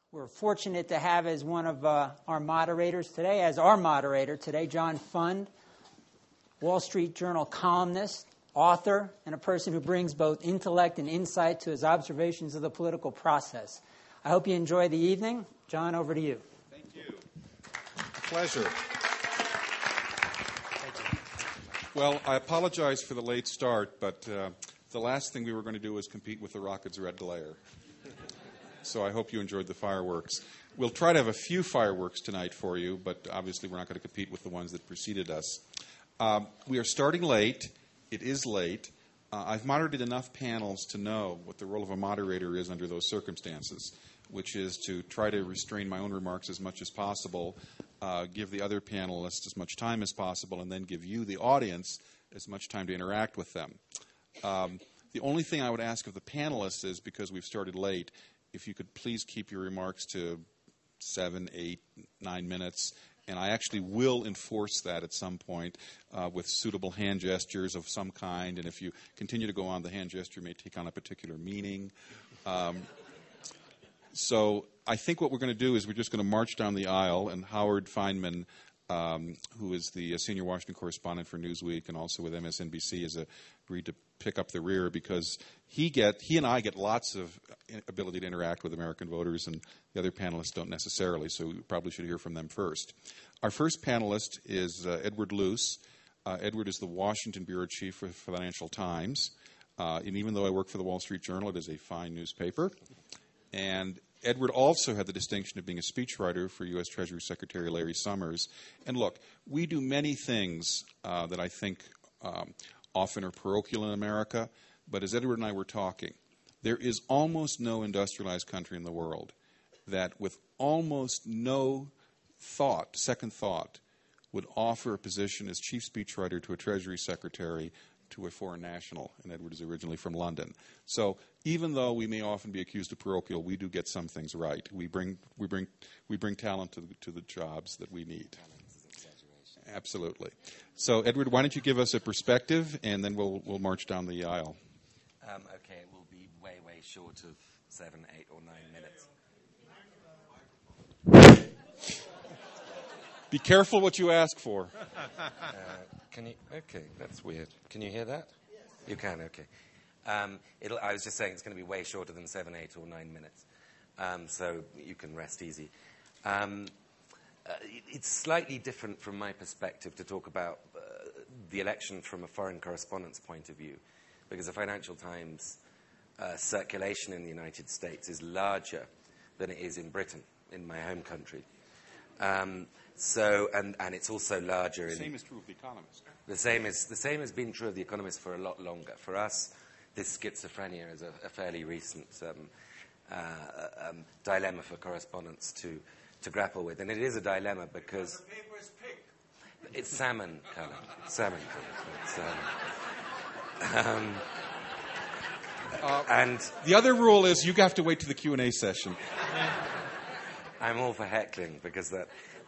We're fortunate to have as one of our moderators today, as our moderator today, John Fund, Wall Street Journal columnist, author, and a person who brings both intellect and insight to his observations of the political process. I hope you enjoy the evening. John, over to you. Thank you. A pleasure. Well, I apologize for the late start, but the last thing we were going to do was compete with the Rockets' red glare. So I hope you enjoyed the fireworks. We'll try to have a few fireworks tonight for you, but obviously we're not going to compete with the ones that preceded us. We are starting late. It is late. I've moderated enough panels to know what the role of a moderator is under those circumstances, which is to try to restrain my own remarks as much as possible, give the other panelists as much time as possible, and then give you, the audience, as much time to interact with them. The only thing I would ask of the panelists is, because we've started late, if you could please keep your remarks to 7, 8, 9 minutes. And I actually will enforce that at some point with suitable hand gestures of some kind. And if you continue to go on, the hand gesture may take on a particular meaning. So I think what we're going to do is we're just going to march down the aisle, and Howard Feynman, who is the senior Washington correspondent for Newsweek and also with MSNBC, has agreed to pick up the rear because he and I get lots of ability to interact with American voters, and the other panelists don't necessarily, so we probably should hear from them first. Our first panelist is Edward Luce. Edward is the Washington bureau chief for the Financial Times, and even though I work for the Wall Street Journal, it is a fine newspaper. And Edward also had the distinction of being a speechwriter for U.S. Treasury Secretary Larry Summers. And look, we do many things that I think often are parochial in America, but as Edward and I were talking, there is almost no industrialized country in the world that with almost no second thought, would offer a position as chief speechwriter to a Treasury Secretary to a foreign national, and Edward is originally from London. So even though we may often be accused of parochial, we do get some things right. We bring talent to the jobs that we need. Absolutely. So Edward, why don't you give us a perspective, and then we'll march down the aisle. Okay, it will be way short of 7, 8, or 9 minutes. Be careful what you ask for. Can you? Okay, that's weird. Can you hear that? Yes. You can. Okay. I was just saying it's going to be way shorter than 7, 8, or 9 minutes, so you can rest easy. It's slightly different from my perspective to talk about the election from a foreign correspondent's point of view, because the Financial Times circulation in the United States is larger than it is in Britain, in my home country. And it's also larger. The same is true of The Economist. The same has been true of The Economist for a lot longer. For us, this schizophrenia is a fairly recent dilemma for correspondents to grapple with, and it is a dilemma because the paper is pink. It's salmon colour. And the other rule is you have to wait to the Q&A session. I'm all for heckling because that.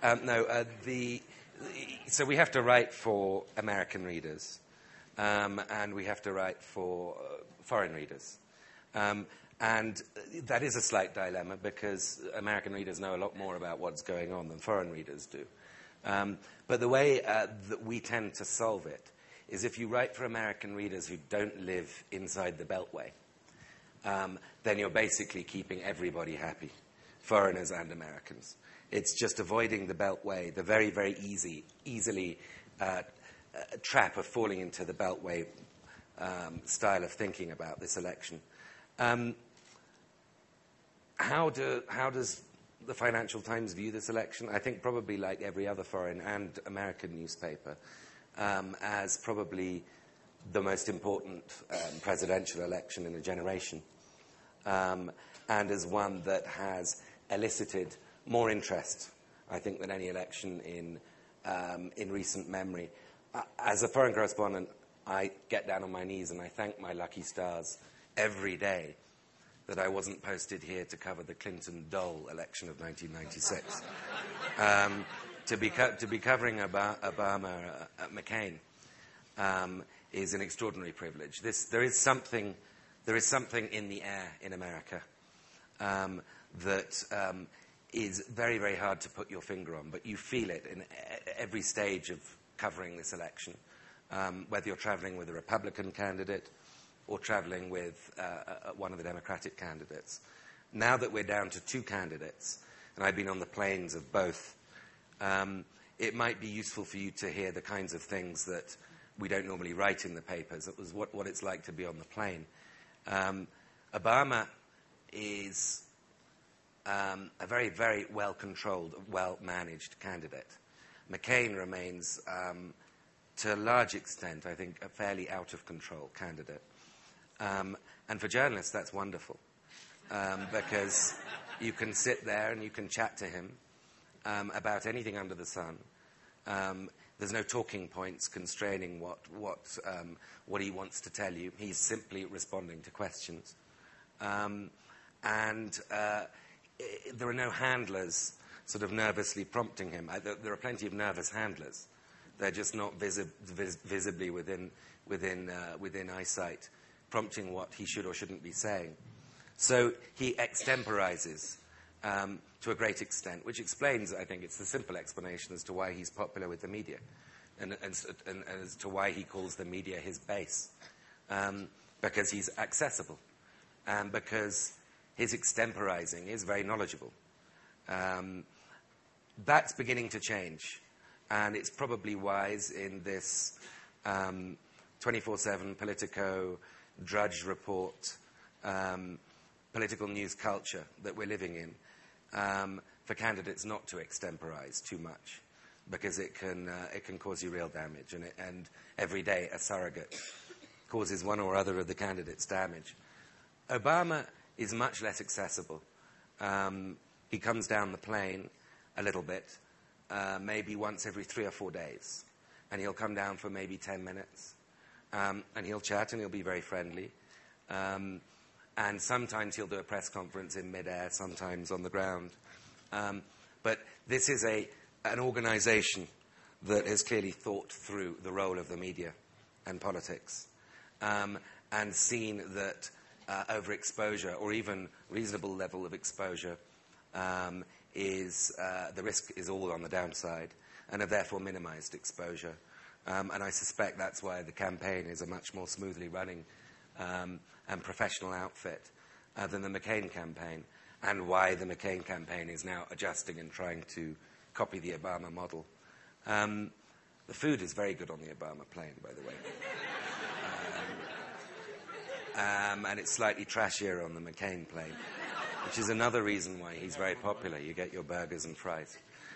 So we have to write for American readers, and we have to write for foreign readers. And that is a slight dilemma because American readers know a lot more about what's going on than foreign readers do. But the way that we tend to solve it is if you write for American readers who don't live inside the Beltway, then you're basically keeping everybody happy, foreigners and Americans. It's just avoiding the Beltway, the very, very easily trap of falling into the Beltway style of thinking about this election. How does the Financial Times view this election? I think probably like every other foreign and American newspaper, as probably the most important presidential election in a generation, and as one that has elicited more interest, I think, than any election in recent memory. As a foreign correspondent, I get down on my knees and I thank my lucky stars every day that I wasn't posted here to cover the Clinton-Dole election of 1996. To be covering Obama McCain is an extraordinary privilege. There is something in the air in America that is very, very hard to put your finger on, but you feel it in every stage of covering this election, whether you're traveling with a Republican candidate or traveling with one of the Democratic candidates. Now that we're down to two candidates, and I've been on the planes of both, it might be useful for you to hear the kinds of things that we don't normally write in the papers. It was what it's like to be on the plane. Obama is a very, very well-controlled, well-managed candidate. McCain remains, to a large extent, I think, a fairly out-of-control candidate. And for journalists, that's wonderful, because you can sit there and you can chat to him about anything under the sun. There's no talking points constraining what he wants to tell you. He's simply responding to questions. There are no handlers sort of nervously prompting him. There are plenty of nervous handlers. They're just not visibly within eyesight, prompting what he should or shouldn't be saying. So he extemporizes to a great extent, which explains, I think, it's the simple explanation as to why he's popular with the media, and as to why he calls the media his base, because he's accessible, and because his extemporizing is very knowledgeable. That's beginning to change, and it's probably wise in this 24/7 Politico, Drudge Report, political news culture that we're living in, for candidates not to extemporize too much, because it can cause you real damage, and every day a surrogate causes one or other of the candidates damage. Obama is much less accessible. He comes down the plane a little bit, maybe once every 3 or 4 days, and he'll come down for maybe 10 minutes, and he'll chat and he'll be very friendly. And sometimes he'll do a press conference in midair, sometimes on the ground. But this is an organization that has clearly thought through the role of the media and politics, and seen that overexposure, or even reasonable level of exposure, the risk is all on the downside, and have therefore minimized exposure. And I suspect that's why the campaign is a much more smoothly running and professional outfit than the McCain campaign, and why the McCain campaign is now adjusting and trying to copy the Obama model. The food is very good on the Obama plane, by the way. And it's slightly trashier on the McCain plane, which is another reason why he's very popular. You get your burgers and fries.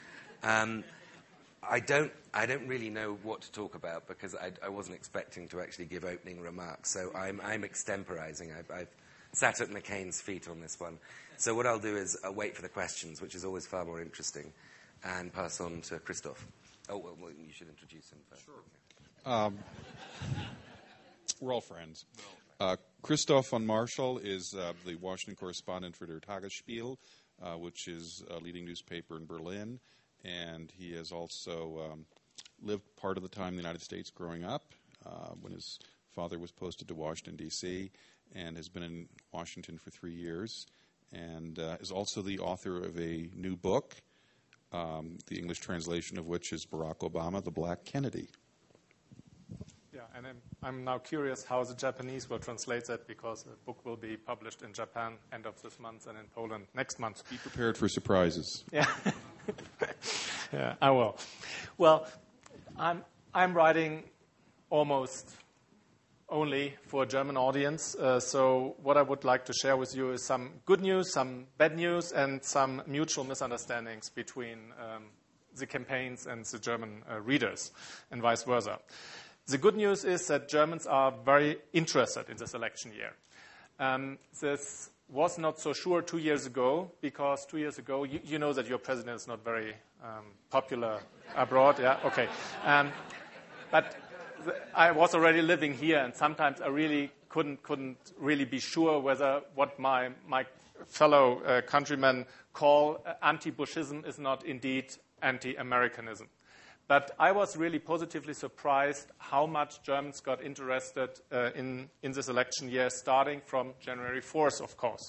I don't really know what to talk about, because I wasn't expecting to actually give opening remarks. So I'm extemporizing. I've sat at McCain's feet on this one. So what I'll do is wait for the questions, which is always far more interesting, and pass on to Christoph. Oh, well, you should introduce him first. Sure. We're all friends. Christoph von Marschall is the Washington correspondent for Der Tagesspiegel, which is a leading newspaper in Berlin. And he has also lived part of the time in the United States growing up, when his father was posted to Washington, D.C., and has been in Washington for 3 years, and is also the author of a new book, the English translation of which is Barack Obama, the Black Kennedy. Yeah, and I'm now curious how the Japanese will translate that, because the book will be published in Japan end of this month and in Poland next month. Be prepared for surprises. Yeah, yeah, I will. Well, I'm writing almost only for a German audience. So what I would like to share with you is some good news, some bad news, and some mutual misunderstandings between the campaigns and the German readers, and vice versa. The good news is that Germans are very interested in this election year. This was not so sure 2 years ago, because 2 years ago, you know that your president is not very popular abroad. Yeah, okay. But I was already living here, and sometimes I really couldn't really be sure whether what my fellow countrymen call anti-Bushism is not indeed anti-Americanism. But I was really positively surprised how much Germans got interested in this election year, starting from January 4th, of course.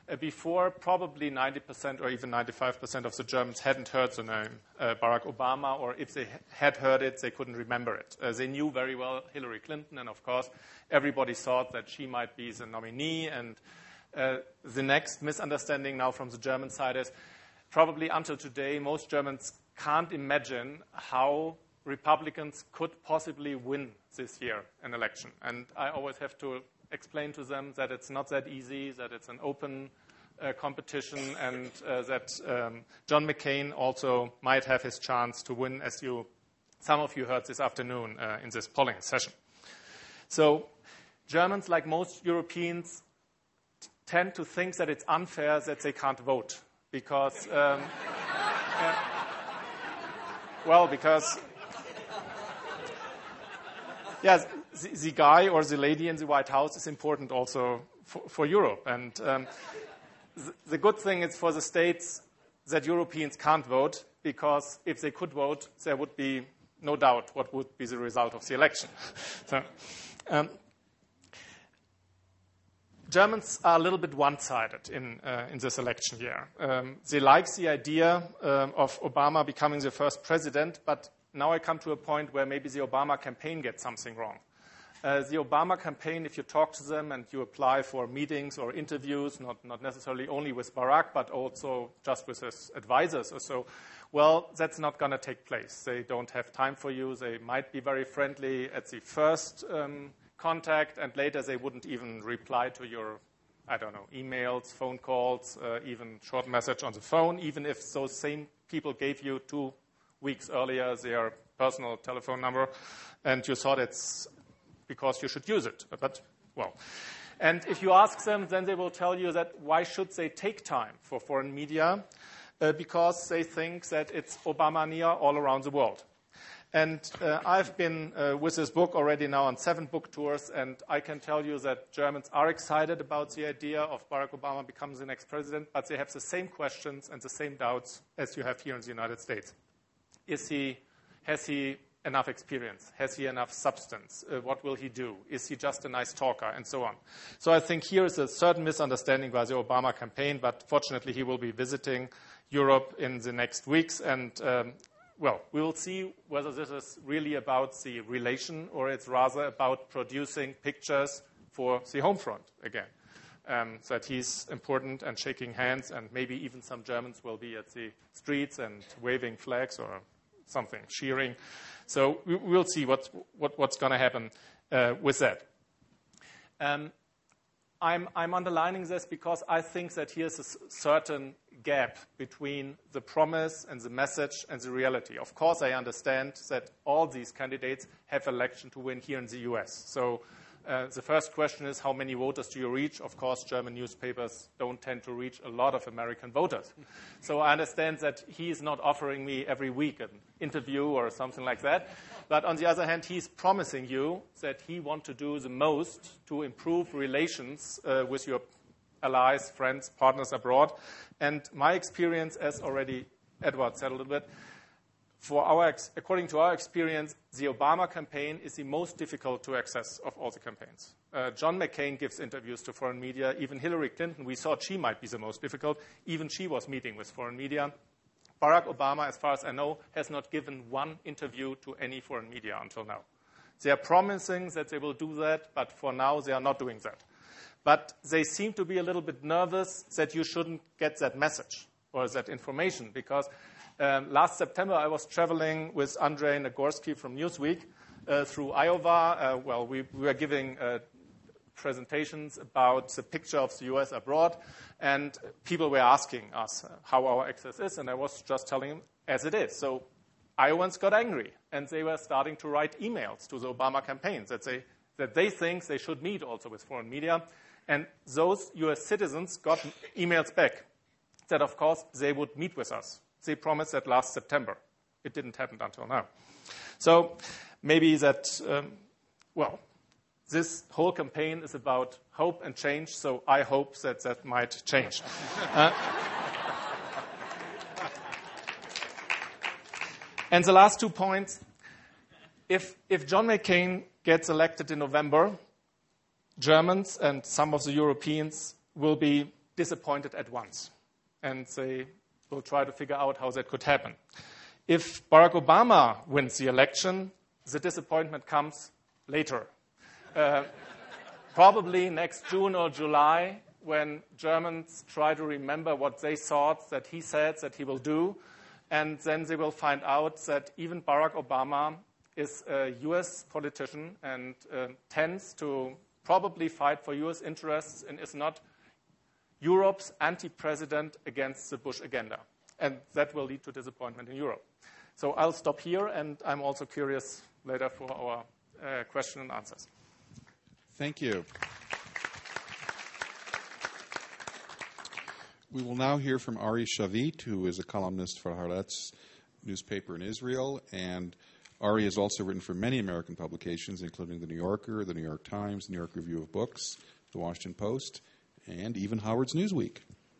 Before, probably 90% or even 95% of the Germans hadn't heard the name Barack Obama, or if they had heard it, they couldn't remember it. They knew very well Hillary Clinton, and of course, everybody thought that she might be the nominee. And the next misunderstanding now from the German side is probably until today, most Germans can't imagine how Republicans could possibly win this year an election. And I always have to explain to them that it's not that easy, that it's an open competition, and that John McCain also might have his chance to win, as some of you heard this afternoon in this polling session. So Germans, like most Europeans, tend to think that it's unfair that they can't vote because, yes, the guy or the lady in the White House is important also for Europe. And the good thing is for the states that Europeans can't vote, because if they could vote, there would be no doubt what would be the result of the election. So, Germans are a little bit one-sided in this election year. They like the idea of Obama becoming the first president, but now I come to a point where maybe the Obama campaign gets something wrong. The Obama campaign, if you talk to them and you apply for meetings or interviews, not necessarily only with Barack, but also just with his advisors or so, well, that's not going to take place. They don't have time for you. They might be very friendly at the first contact, and later they wouldn't even reply to your, emails, phone calls, even short message on the phone, even if those same people gave you 2 weeks earlier their personal telephone number, and you thought it's because you should use it. And if you ask them, then they will tell you that why should they take time for foreign media? Because they think that it's Obamania all around the world. And I've been with this book already now on 7 book tours, and I can tell you that Germans are excited about the idea of Barack Obama becoming the next president, but they have the same questions and the same doubts as you have here in the United States. Has he enough experience? Has he enough substance? What will he do? Is he just a nice talker? And so on. So I think here is a certain misunderstanding by the Obama campaign, but fortunately he will be visiting Europe in the next weeks, and we will see whether this is really about the relation or it's rather about producing pictures for the home front again. That he's important and shaking hands, and maybe even some Germans will be at the streets and waving flags or something, cheering. So we'll see what's going to happen with that. I'm underlining this because I think that here's a certain gap between the promise and the message and the reality. Of course, I understand that all these candidates have election to win here in the US. So the first question is, how many voters do you reach? Of course, German newspapers don't tend to reach a lot of American voters. So I understand that he is not offering me every week an interview or something like that. But on the other hand, he's promising you that he wants to do the most to improve relations with your allies, friends, partners abroad. And my experience, as already Edward said a little bit, according to our experience, the Obama campaign is the most difficult to access of all the campaigns. John McCain gives interviews to foreign media. Even Hillary Clinton, we thought she might be the most difficult. Even she was meeting with foreign media. Barack Obama, as far as I know, has not given one interview to any foreign media until now. They are promising that they will do that, but for now they are not doing that. But they seem to be a little bit nervous that you shouldn't get that message or that information, because last September, I was traveling with Andrei Nagorski from Newsweek through Iowa. We were giving presentations about the picture of the U.S. abroad, and people were asking us how our access is, and I was just telling them as it is. So Iowans got angry, and they were starting to write emails to the Obama campaign that they think they should meet also with foreign media. And those U.S. citizens got emails back that, of course, they would meet with us. They promised that last September. It didn't happen until now. So maybe that, this whole campaign is about hope and change, so I hope that might change. And the last 2 points, if John McCain gets elected in November, Germans and some of the Europeans will be disappointed at once. And they will try to figure out how that could happen. If Barack Obama wins the election, the disappointment comes later. Probably next June or July, when Germans try to remember what they thought that he said that he will do. And then they will find out that even Barack Obama is a U.S. politician and tends to probably fight for U.S. interests and is not Europe's anti-president against the Bush agenda. And that will lead to disappointment in Europe. So I'll stop here, and I'm also curious later for our question and answers. Thank you. We will now hear from Ari Shavit, who is a columnist for Haaretz newspaper in Israel. And Ari has also written for many American publications, including The New Yorker, The New York Times, The New York Review of Books, The Washington Post, and even Howard's Newsweek.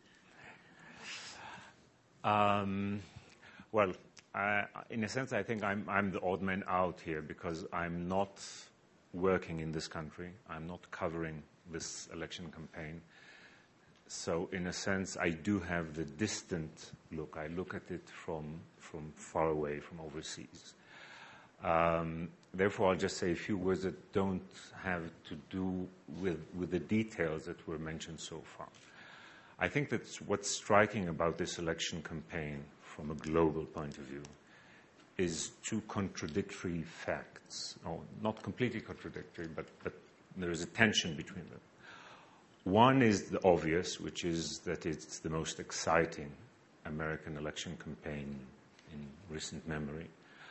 Well, in a sense, I think I'm the odd man out here because I'm not working in this country. I'm not covering this election campaign. So, in a sense, I do have the distant look. I look at it from far away, from overseas. Therefore, I'll just say a few words that don't have to do with the details that were mentioned so far. I think that what's striking about this election campaign from a global point of view is two contradictory facts. No, not completely contradictory, but there is a tension between them. One is the obvious, which is that it's the most exciting American election campaign in recent memory.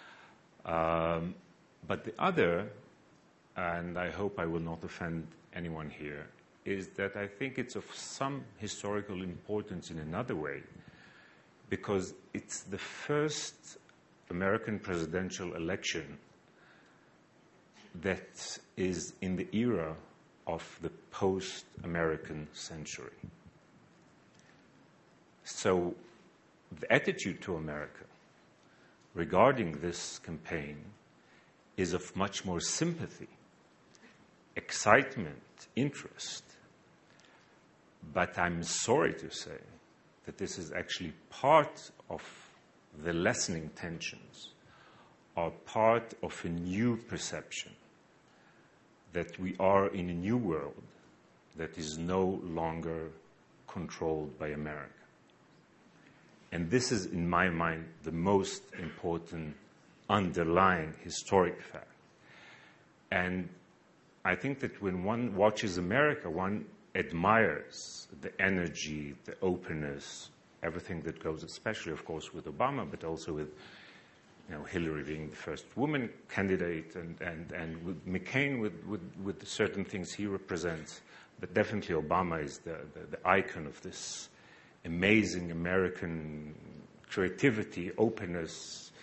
But the other, and I hope I will not offend anyone here, is that I think it's of some historical importance in another way, because it's the first American presidential election that is in the era of the post-American century. So the attitude to America regarding this campaign is of much more sympathy, excitement, interest. But I'm sorry to say that this is actually part of the lessening tensions, or part of a new perception that we are in a new world that is no longer controlled by America. And this is, in my mind, the most important underlying historic fact. And I think that when one watches America, one admires the energy, the openness, everything that goes, especially, of course, with Obama, but also with Hillary being the first woman candidate, and with McCain with certain things he represents. But definitely Obama is the icon of this amazing American creativity, openness,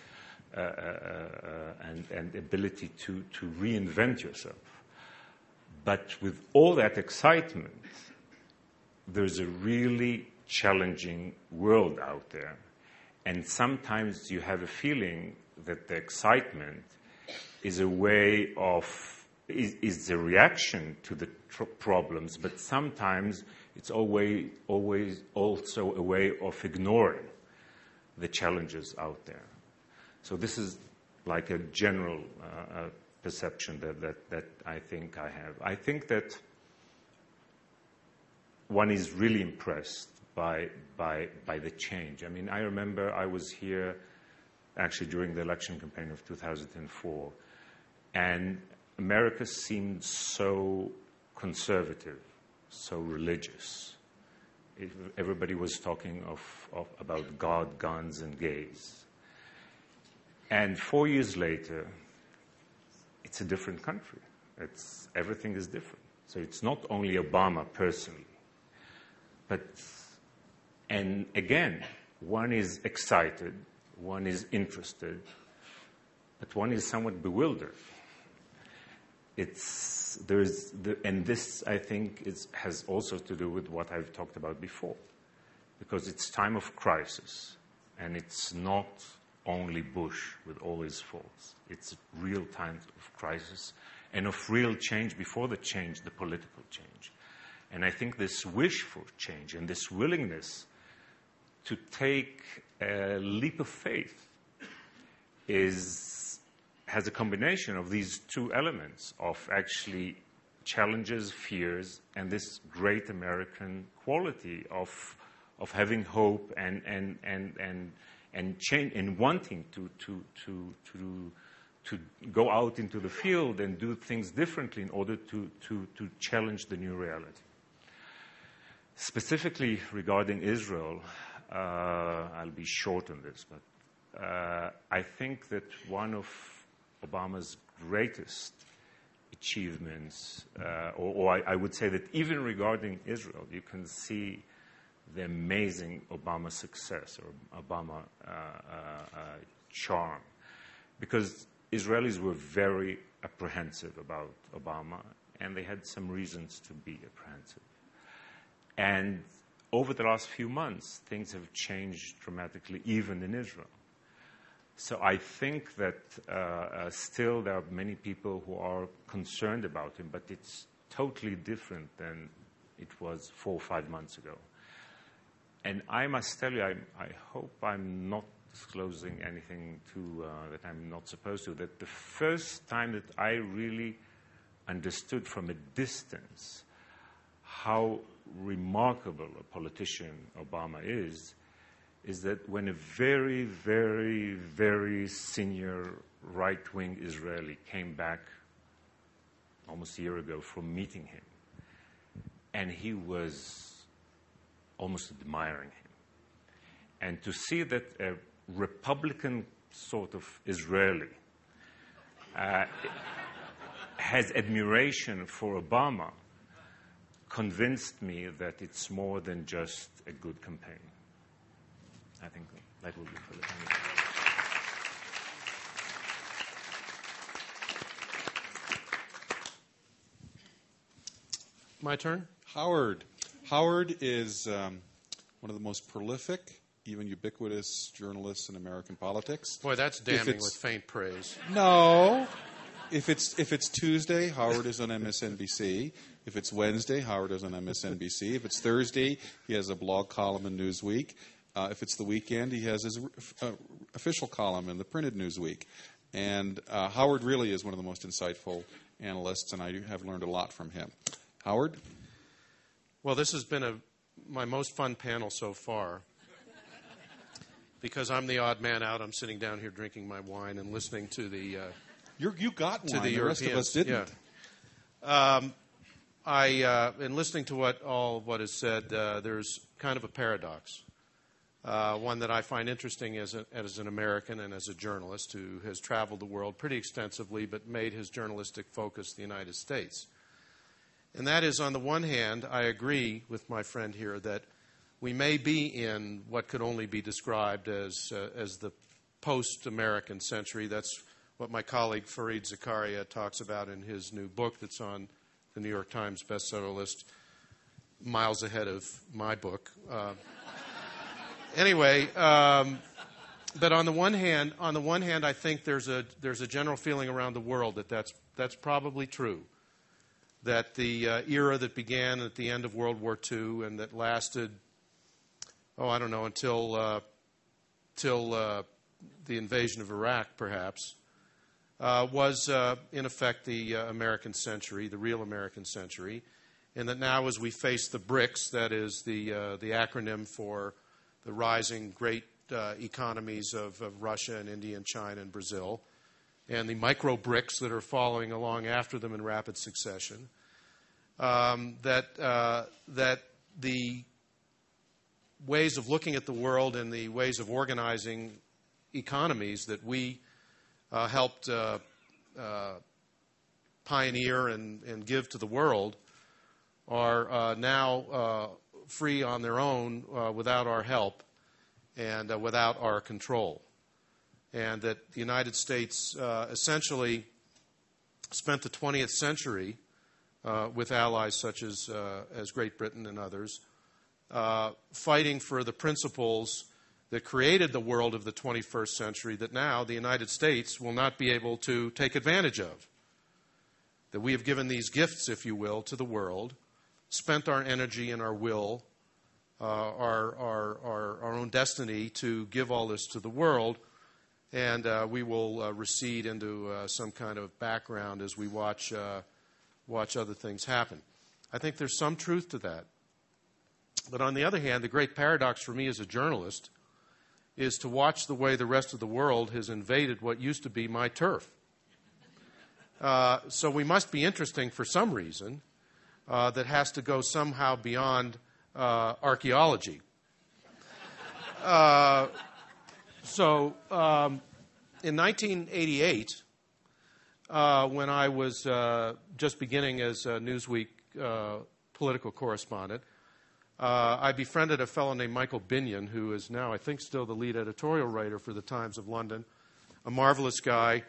and ability to reinvent yourself. But with all that excitement, there's a really challenging world out there. And sometimes you have a feeling that the excitement is a way of, is the reaction to the problems, but sometimes it's always also a way of ignoring the challenges out there. So this is like a general perception that I think I have. I think that one is really impressed by the change. I mean, I remember I was here actually during the election campaign of 2004, and America seemed so conservative, so religious. Everybody was talking about God, guns, and gays. And 4 years later, it's a different country. Everything is different. So it's not only Obama personally, and again, one is excited, one is interested, but one is somewhat bewildered. And this, I think, has also to do with what I've talked about before, because it's time of crisis, and it's not only Bush with all his faults. It's real times of crisis and of real change before the change, the political change. And I think this wish for change and this willingness to take a leap of faith has a combination of these two elements of actually challenges, fears, and this great American quality of having hope and change and wanting to go out into the field and do things differently in order to challenge the new reality. Specifically regarding Israel, I'll be short on this, but I think that one of Obama's greatest achievements, or I would say that even regarding Israel, you can see the amazing Obama success or Obama charm. Because Israelis were very apprehensive about Obama, and they had some reasons to be apprehensive. And over the last few months, things have changed dramatically, even in Israel. So I think that still there are many people who are concerned about him, but it's totally different than it was 4 or 5 months ago. And I must tell you, I hope I'm not disclosing anything that I'm not supposed to, that the first time that I really understood from a distance how remarkable a politician Obama is that when a very, very, very senior right-wing Israeli came back almost a year ago from meeting him, and he was almost admiring him. And to see that a Republican sort of Israeli has admiration for Obama convinced me that it's more than just a good campaign. I think that will be for the time. My turn? Howard. Howard is one of the most prolific, even ubiquitous journalists in American politics. Boy, that's damning with faint praise. No. If it's Tuesday, Howard is on MSNBC. If it's Wednesday, Howard is on MSNBC. If it's Thursday, he has a blog column in Newsweek. If it's the weekend, he has his official column in the printed Newsweek. And Howard really is one of the most insightful analysts, and I have learned a lot from him. Howard? Well, this has been my most fun panel so far. Because I'm the odd man out, I'm sitting down here drinking my wine and listening to the You got to wine. the rest of us didn't. Yeah. In listening to what is said, there's kind of a paradox. One that I find interesting as an American and as a journalist who has traveled the world pretty extensively but made his journalistic focus the United States. And that is, on the one hand, I agree with my friend here that we may be in what could only be described as the post-American century. That's what my colleague Fareed Zakaria talks about in his new book that's on the New York Times bestseller list, miles ahead of my book. Anyway, but on the one hand, I think there's a general feeling around the world that that's probably true. That the era that began at the end of World War II and that lasted, until the invasion of Iraq, perhaps, was in effect the American century, the real American century, and that now, as we face the BRICS, that is the acronym for the rising great economies of Russia and India and China and Brazil, and the micro BRICS that are following along after them in rapid succession, that the ways of looking at the world and the ways of organizing economies that we helped pioneer and give to the world are now free on their own without our help and without our control. And that the United States essentially spent the 20th century with allies such as Great Britain and others fighting for the principles that created the world of the 21st century that now the United States will not be able to take advantage of. That we have given these gifts, if you will, to the world spent our energy and our will, our own destiny to give all this to the world, and we will recede into some kind of background as we watch other things happen. I think there's some truth to that. But on the other hand, the great paradox for me as a journalist is to watch the way the rest of the world has invaded what used to be my turf. So we must be interesting for some reason that has to go somehow beyond archaeology. In 1988, when I was just beginning as a Newsweek political correspondent, I befriended a fellow named Michael Binion, who is now, I think, still the lead editorial writer for the Times of London, a marvelous guy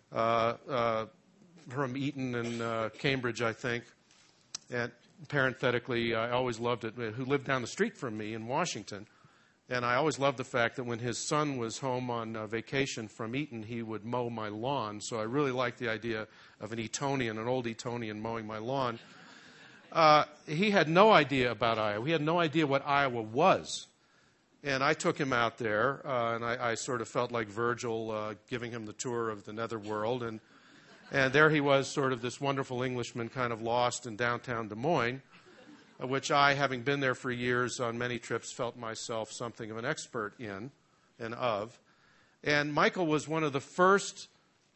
from Eton and Cambridge, I think. And parenthetically, I always loved it, who lived down the street from me in Washington. And I always loved the fact that when his son was home on vacation from Eton, he would mow my lawn. So I really liked the idea of an Etonian, an old Etonian, mowing my lawn. He had no idea about Iowa. He had no idea what Iowa was. And I took him out there, and I sort of felt like Virgil giving him the tour of the netherworld. And there he was, sort of this wonderful Englishman kind of lost in downtown Des Moines, which I, having been there for years on many trips, felt myself something of an expert in and of. And Michael was one of the first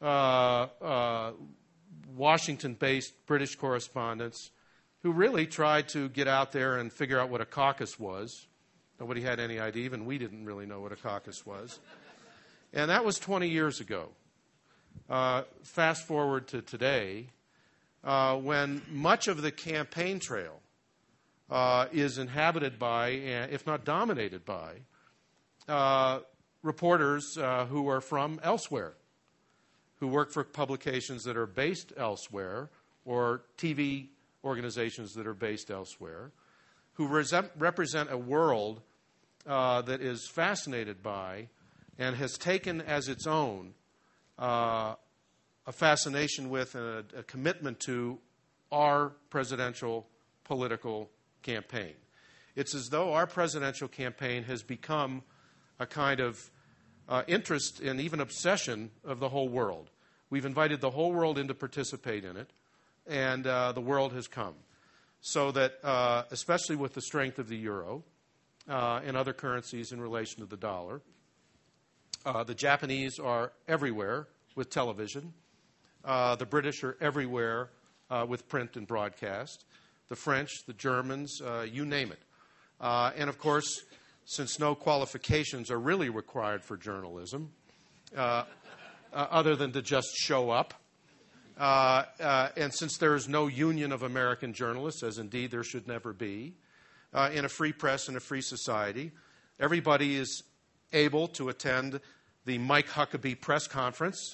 Washington-based British correspondents who really tried to get out there and figure out what a caucus was. Nobody had any idea. Even we didn't really know what a caucus was. And that was 20 years ago. Fast forward to today, when much of the campaign trail is inhabited by, if not dominated by, reporters who are from elsewhere, who work for publications that are based elsewhere, or TV organizations that are based elsewhere, who represent a world that is fascinated by and has taken as its own a fascination with and a commitment to our presidential political campaign. It's as though our presidential campaign has become a kind of interest and even obsession of the whole world. We've invited the whole world in to participate in it, and the world has come. So that, especially with the strength of the euro and other currencies in relation to the dollar, the Japanese are everywhere with television. The British are everywhere with print and broadcast. The French, the Germans, you name it. And, of course, since no qualifications are really required for journalism, other than to just show up, and since there is no union of American journalists, as indeed there should never be, in a free press and a free society, everybody is able to attend the Mike Huckabee press conference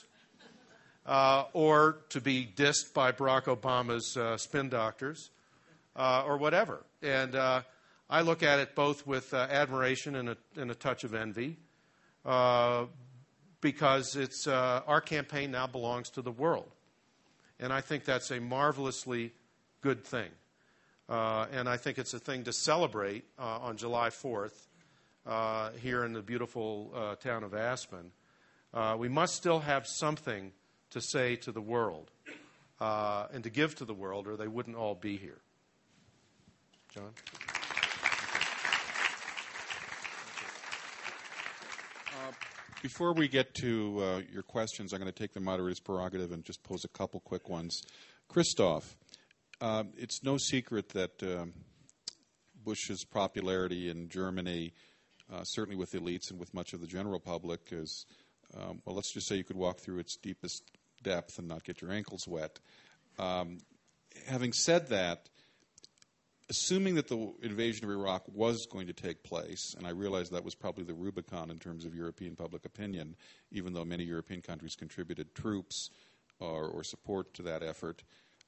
or to be dissed by Barack Obama's spin doctors or whatever. And I look at it both with admiration and a touch of envy because it's our campaign now belongs to the world. And I think that's a marvelously good thing. And I think it's a thing to celebrate on July 4th here in the beautiful town of Aspen. We must still have something to say to the world and to give to the world, or they wouldn't all be here. John? Before we get to your questions, I'm going to take the moderator's prerogative and just pose a couple quick ones. Christoph, it's no secret that Bush's popularity in Germany, certainly with elites and with much of the general public, is, well, let's just say you could walk through its deepest depth and not get your ankles wet. Having said that, assuming that the invasion of Iraq was going to take place, and I realize that was probably the Rubicon in terms of European public opinion, even though many European countries contributed troops or support to that effort,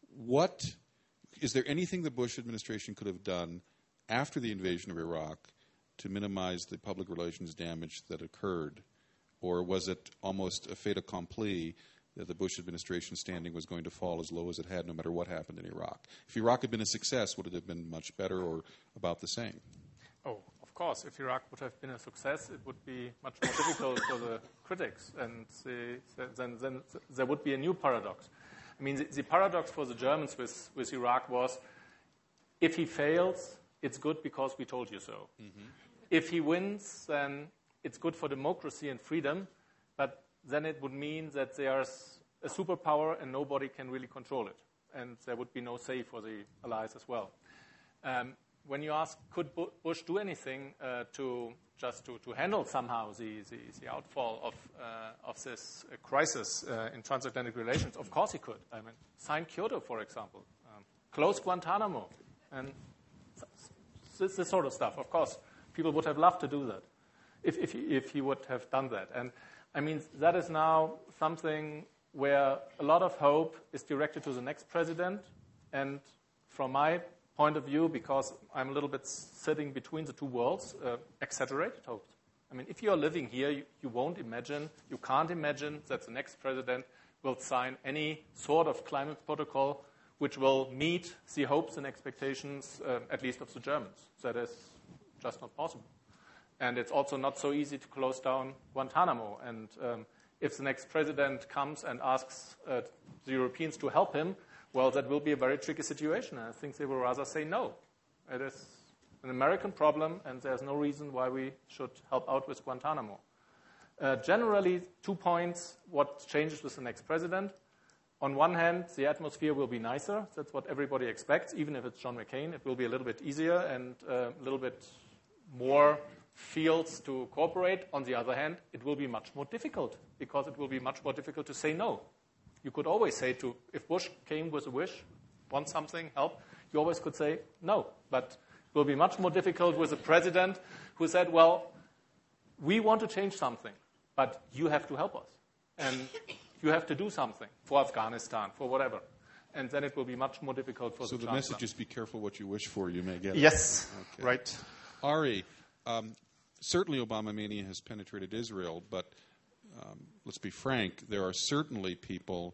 is there anything the Bush administration could have done after the invasion of Iraq to minimize the public relations damage that occurred? Or was it almost a fait accompli that the Bush administration's standing was going to fall as low as it had no matter what happened in Iraq. If Iraq had been a success, would it have been much better or about the same? Oh, of course. If Iraq would have been a success, it would be much more difficult for the critics, and then there would be a new paradox. I mean, the paradox for the Germans with Iraq was, if he fails, it's good because we told you so. Mm-hmm. If he wins, then it's good for democracy and freedom, but then it would mean that there's a superpower and nobody can really control it. And there would be no say for the allies as well. When you ask, could Bush do anything to handle somehow the outfall of this crisis in transatlantic relations? Of course he could. I mean, sign Kyoto, for example. Close Guantanamo. And this sort of stuff. Of course, people would have loved to do that if he would have done that. And I mean, that is now something where a lot of hope is directed to the next president. And from my point of view, because I'm a little bit sitting between the two worlds, exaggerated hope. I mean, if you're living here, you can't imagine that the next president will sign any sort of climate protocol which will meet the hopes and expectations, at least of the Germans. That is just not possible. And it's also not so easy to close down Guantanamo. And if the next president comes and asks the Europeans to help him, well, that will be a very tricky situation. I think they will rather say no. It is an American problem, and there's no reason why we should help out with Guantanamo. Generally, 2 points, what changes with the next president. On one hand, the atmosphere will be nicer. That's what everybody expects. Even if it's John McCain, it will be a little bit easier and a little bit more fields to cooperate. On the other hand, it will be much more difficult because it will be much more difficult to say no. You could always say if Bush came with a wish, want something, help, you always could say no. But it will be much more difficult with a president who said, well, we want to change something, but you have to help us. And you have to do something for Afghanistan, for whatever. And then it will be much more difficult for the chancellor. So the message is be careful what you wish for, you may get it. Yes, okay. Right. Ari, certainly Obama mania has penetrated Israel, but let's be frank, there are certainly people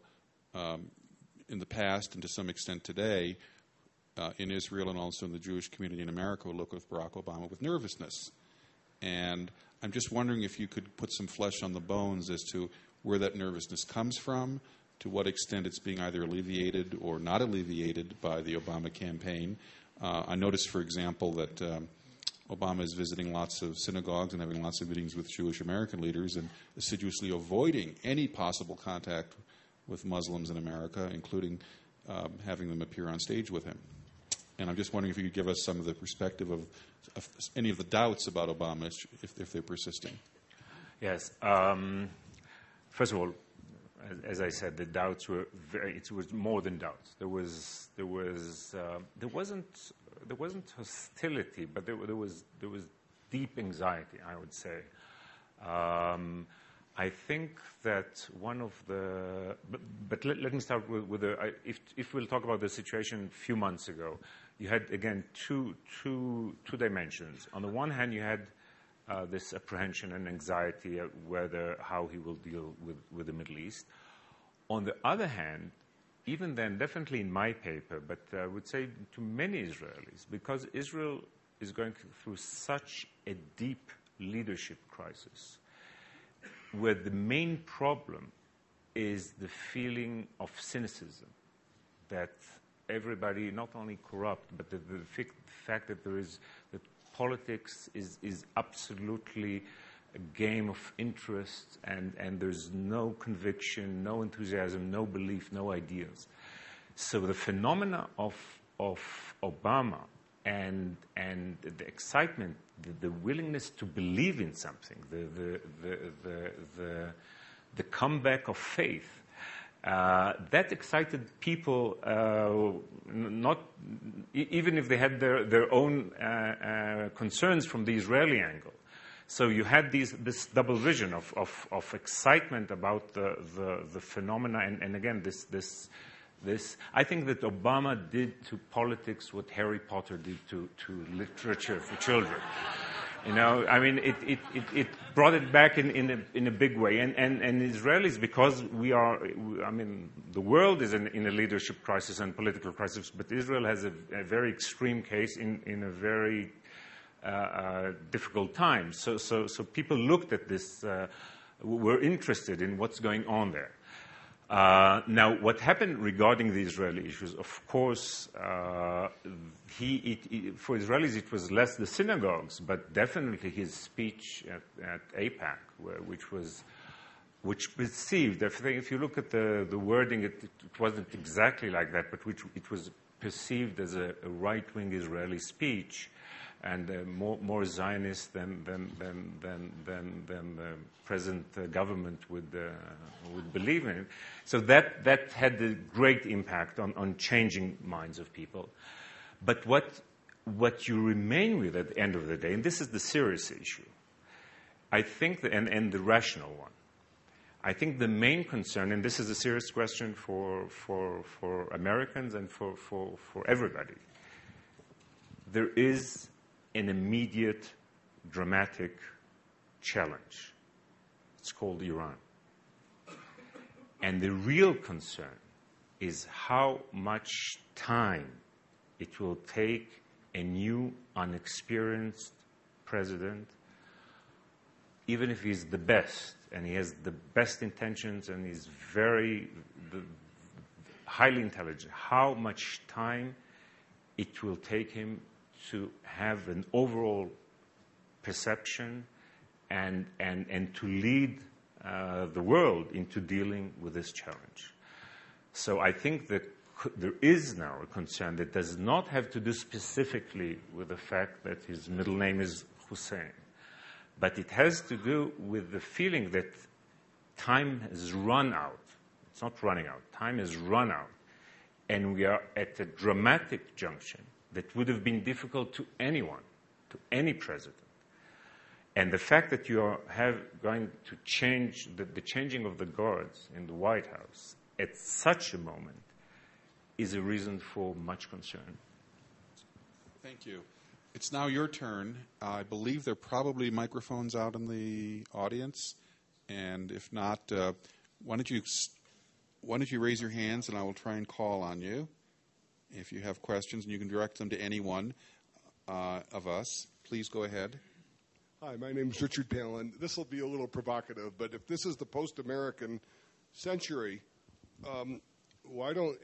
in the past and to some extent today in Israel and also in the Jewish community in America who look at Barack Obama with nervousness. And I'm just wondering if you could put some flesh on the bones as to where that nervousness comes from, to what extent it's being either alleviated or not alleviated by the Obama campaign. I noticed, for example, that Obama is visiting lots of synagogues and having lots of meetings with Jewish American leaders and assiduously avoiding any possible contact with Muslims in America, including having them appear on stage with him. And I'm just wondering if you could give us some of the perspective of any of the doubts about Obama, if they're persisting. Yes. First of all, as I said, the doubts were it was more than doubts. There wasn't hostility, but there was deep anxiety, I would say. I think that one of the but let me start with if we'll talk about the situation a few months ago, you had again two dimensions. On the one hand, you had this apprehension and anxiety of how he will deal with the Middle East. On the other hand, even then, definitely in my paper, but I would say to many Israelis, because Israel is going through such a deep leadership crisis, where the main problem is the feeling of cynicism, that everybody, not only corrupt, but the fact that that politics is absolutely a game of interest, and there's no conviction, no enthusiasm, no belief, no ideas. So the phenomena of Obama and the excitement, the willingness to believe in something, the comeback of faith, that excited people, not even if they had their own concerns from the Israeli angle. So you had this double vision of excitement about the phenomena, and again this. I think that Obama did to politics what Harry Potter did to literature for children. I mean, it brought it back in a big way. And Israelis, because the world is in a leadership crisis and political crisis, but Israel has a very extreme case in a very difficult time. So people looked at this, were interested in what's going on there. Now, what happened regarding the Israeli issues, of course, for Israelis it was less the synagogues, but definitely his speech at AIPAC, which perceived, if you look at the wording, it wasn't exactly like that, but it was perceived as a right-wing Israeli speech, and more Zionist than the present government would believe in. So that had a great impact on changing minds of people. But what you remain with at the end of the day, and this is the serious issue, I think, and the rational one, I think the main concern, and this is a serious question for Americans and for everybody, there is an immediate, dramatic challenge. It's called Iran. And the real concern is how much time it will take a new, unexperienced president, even if he's the best, and he has the best intentions, and he's highly intelligent, how much time it will take him to have an overall perception and to lead the world into dealing with this challenge. So I think that there is now a concern that does not have to do specifically with the fact that his middle name is Hussein, but it has to do with the feeling that time has run out. It's not running out. Time has run out. And we are at a dramatic junction that would have been difficult to anyone, to any president. And the fact that you are going to change, the changing of the guards in the White House at such a moment is a reason for much concern. Thank you. It's now your turn. I believe there are probably microphones out in the audience. And if not, why don't you raise your hands and I will try and call on you. If you have questions, and you can direct them to any one of us. Please go ahead. Hi, my name is Richard Palin. This will be a little provocative, but if this is the post-American century, why don't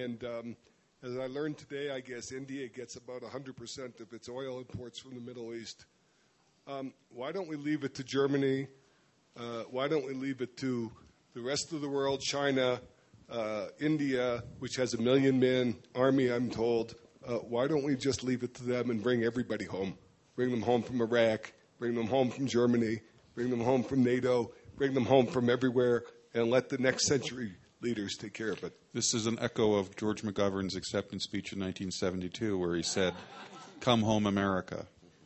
as I learned today, I guess India gets about 100% of its oil imports from the Middle East. Why don't we leave it to Germany? Why don't we leave it to the rest of the world, China, India, which has 1 million-man army, I'm told? Why don't we just leave it to them and bring everybody home? Bring them home from Iraq, bring them home from Germany, bring them home from NATO, bring them home from everywhere, and let the next century leaders take care of it. This is an echo of George McGovern's acceptance speech in 1972 where he said, "Come home, America."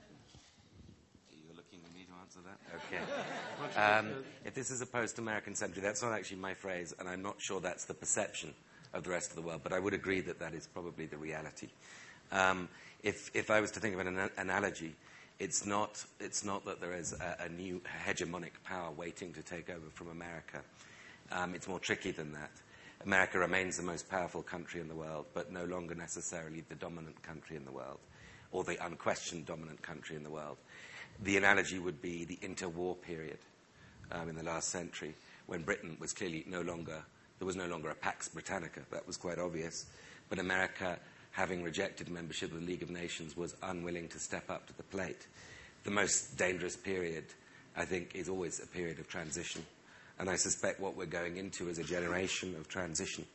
You're looking at me to answer that? Okay. If this is a post-American century, that's not actually my phrase, and I'm not sure that's the perception of the rest of the world, but I would agree that that is probably the reality. If I was to think of an analogy, it's not that there is a new hegemonic power waiting to take over from America. It's more tricky than that. America remains the most powerful country in the world, but no longer necessarily the dominant country in the world, or the unquestioned dominant country in the world. The analogy would be the interwar period in the last century, when Britain was clearly there was no longer a Pax Britannica. That was quite obvious. But America, having rejected membership of the League of Nations, was unwilling to step up to the plate. The most dangerous period, I think, is always a period of transition. And I suspect what we're going into is a generation of transition.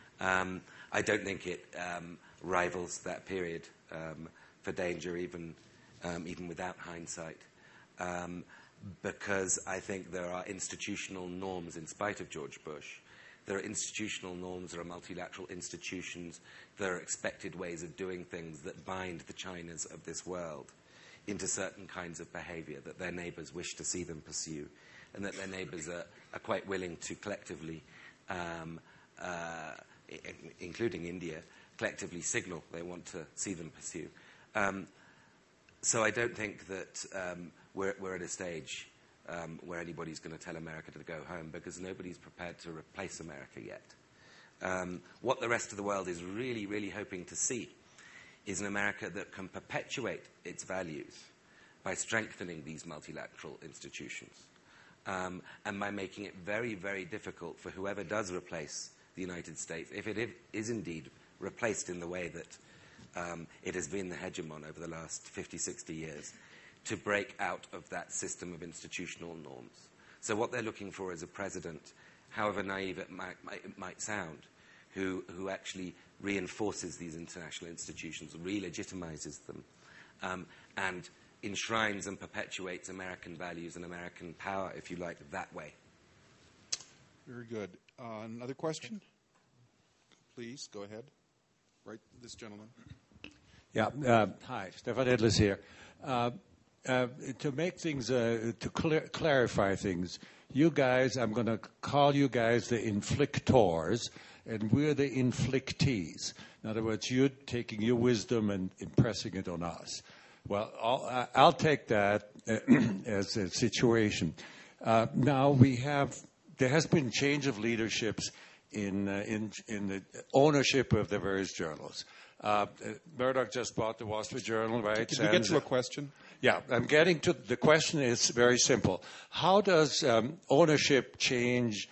I don't think it rivals that period for danger, even without hindsight. Because I think there are institutional norms, in spite of George Bush. There are institutional norms, there are multilateral institutions, there are expected ways of doing things that bind the Chinas of this world into certain kinds of behavior that their neighbors wish to see them pursue, and that their neighbors are quite willing to collectively, including India, collectively signal they want to see them pursue. So I don't think that we're at a stage where anybody's going to tell America to go home, because nobody's prepared to replace America yet. What the rest of the world is really, really hoping to see is an America that can perpetuate its values by strengthening these multilateral institutions, and by making it very, very difficult for whoever does replace the United States, if it is indeed replaced in the way that it has been the hegemon over the last 50, 60 years, to break out of that system of institutional norms. So what they're looking for is a president, however naive it might sound, who actually reinforces these international institutions, re-legitimizes them, and enshrines and perpetuates American values and American power, if you like, that way. Very good. Another question? Please, go ahead. Right, this gentleman. Yeah. Hi, Stefan Edlis here. To make things, to clarify things, you guys, I'm going to call you guys the inflictors, and we're the inflictees. In other words, you're taking your wisdom and impressing it on us. Well, I'll take that as a situation. Now there has been change of leaderships in the ownership of the various journals. Murdoch just bought the Wall Street Journal, right? Can we get to a question? Yeah, I'm getting to the question. Is very simple. How does ownership change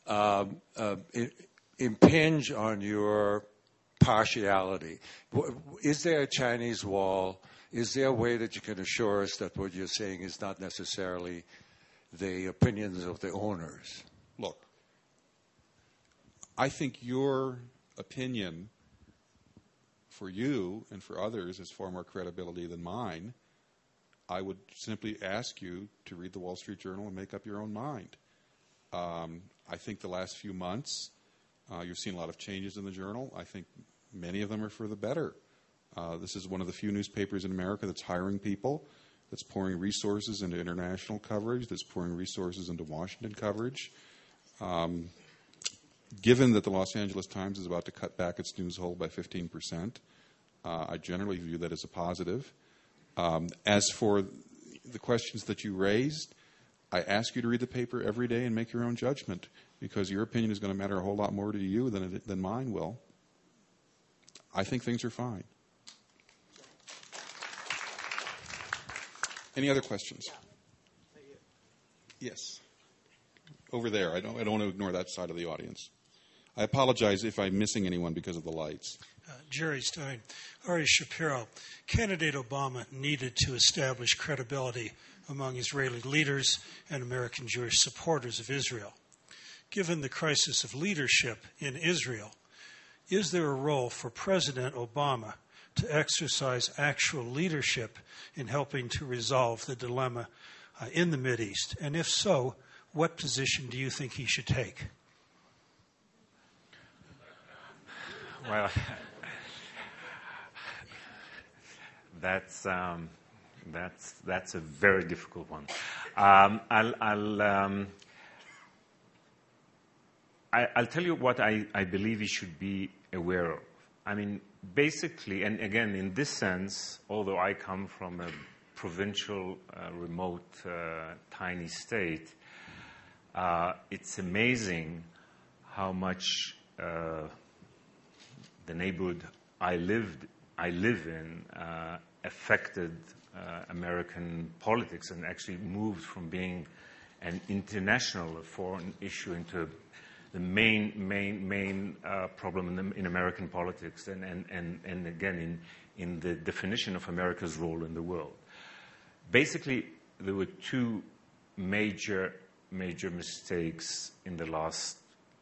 impinge on your partiality? Is there a Chinese wall? Is there a way that you can assure us that what you're saying is not necessarily the opinions of the owners? Look, I think your opinion for you and for others has far more credibility than mine. I would simply ask you to read the Wall Street Journal and make up your own mind. I think the last few months, you've seen a lot of changes in the Journal. I think many of them are for the better. This is one of the few newspapers in America that's hiring people, that's pouring resources into international coverage, that's pouring resources into Washington coverage. Given that the Los Angeles Times is about to cut back its news hold by 15%, I generally view that as a positive. As for the questions that you raised, I ask you to read the paper every day and make your own judgment, because your opinion is going to matter a whole lot more to you than mine will. I think things are fine. Any other questions? Yes. Over there. I don't want to ignore that side of the audience. I apologize if I'm missing anyone because of the lights. Jerry Stein. Ari Shapiro. Candidate Obama needed to establish credibility among Israeli leaders and American Jewish supporters of Israel. Given the crisis of leadership in Israel, is there a role for President Obama to exercise actual leadership in helping to resolve the dilemma in the Mideast? And if so, what position do you think he should take? Well, that's a very difficult one. I'll tell you what I believe he should be aware of. I mean, basically, and again, in this sense, although I come from a provincial, remote, tiny state, it's amazing how much the neighborhood I live in affected American politics and actually moved from being an international foreign issue into the main problem in American politics and again in the definition of America's role in the world. Basically, there were two major mistakes in the last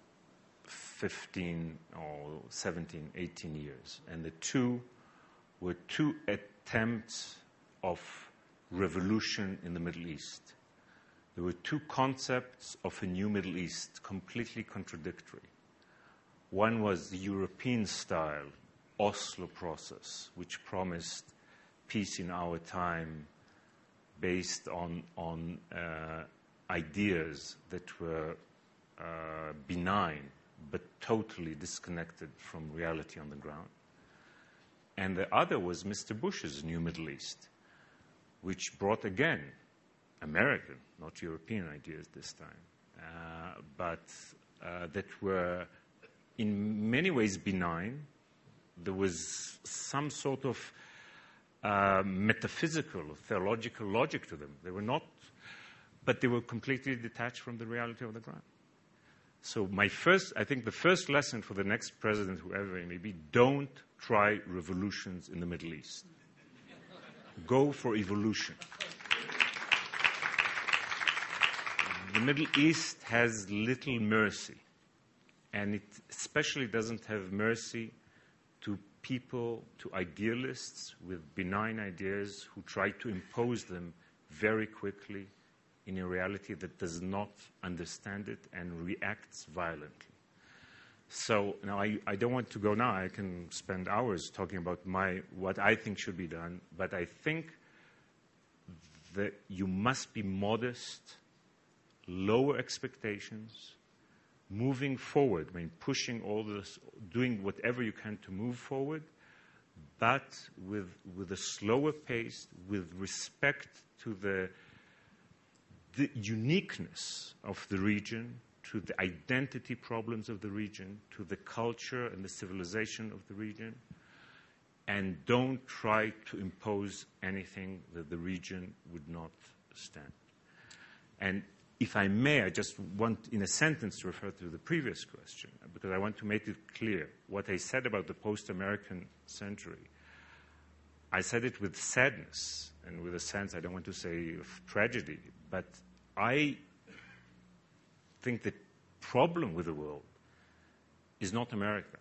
15 or 17, 18 years. And the two were two attempts of revolution in the Middle East. There were two concepts of a new Middle East, completely contradictory. One was the European-style Oslo process, which promised peace in our time based on ideas that were benign but totally disconnected from reality on the ground. And the other was Mr. Bush's new Middle East, which brought again American, not European ideas this time, but that were in many ways benign. There was some sort of metaphysical or theological logic to them. They were not, but they were completely detached from the reality of the ground. So I think the first lesson for the next president, whoever it may be, don't try revolutions in the Middle East. Go for evolution. The Middle East has little mercy, and it especially doesn't have mercy to people, to idealists with benign ideas who try to impose them very quickly in a reality that does not understand it and reacts violently. So now I don't want to go now. I can spend hours talking about what I think should be done, but I think that you must be modest, lower expectations, moving forward, pushing all this, doing whatever you can to move forward, but with a slower pace, with respect to the uniqueness of the region, to the identity problems of the region, to the culture and the civilization of the region, and don't try to impose anything that the region would not stand. And if I may, I just want, in a sentence, to refer to the previous question, because I want to make it clear. What I said about the post-American century, I said it with sadness and with a sense, I don't want to say of tragedy, but I think the problem with the world is not America.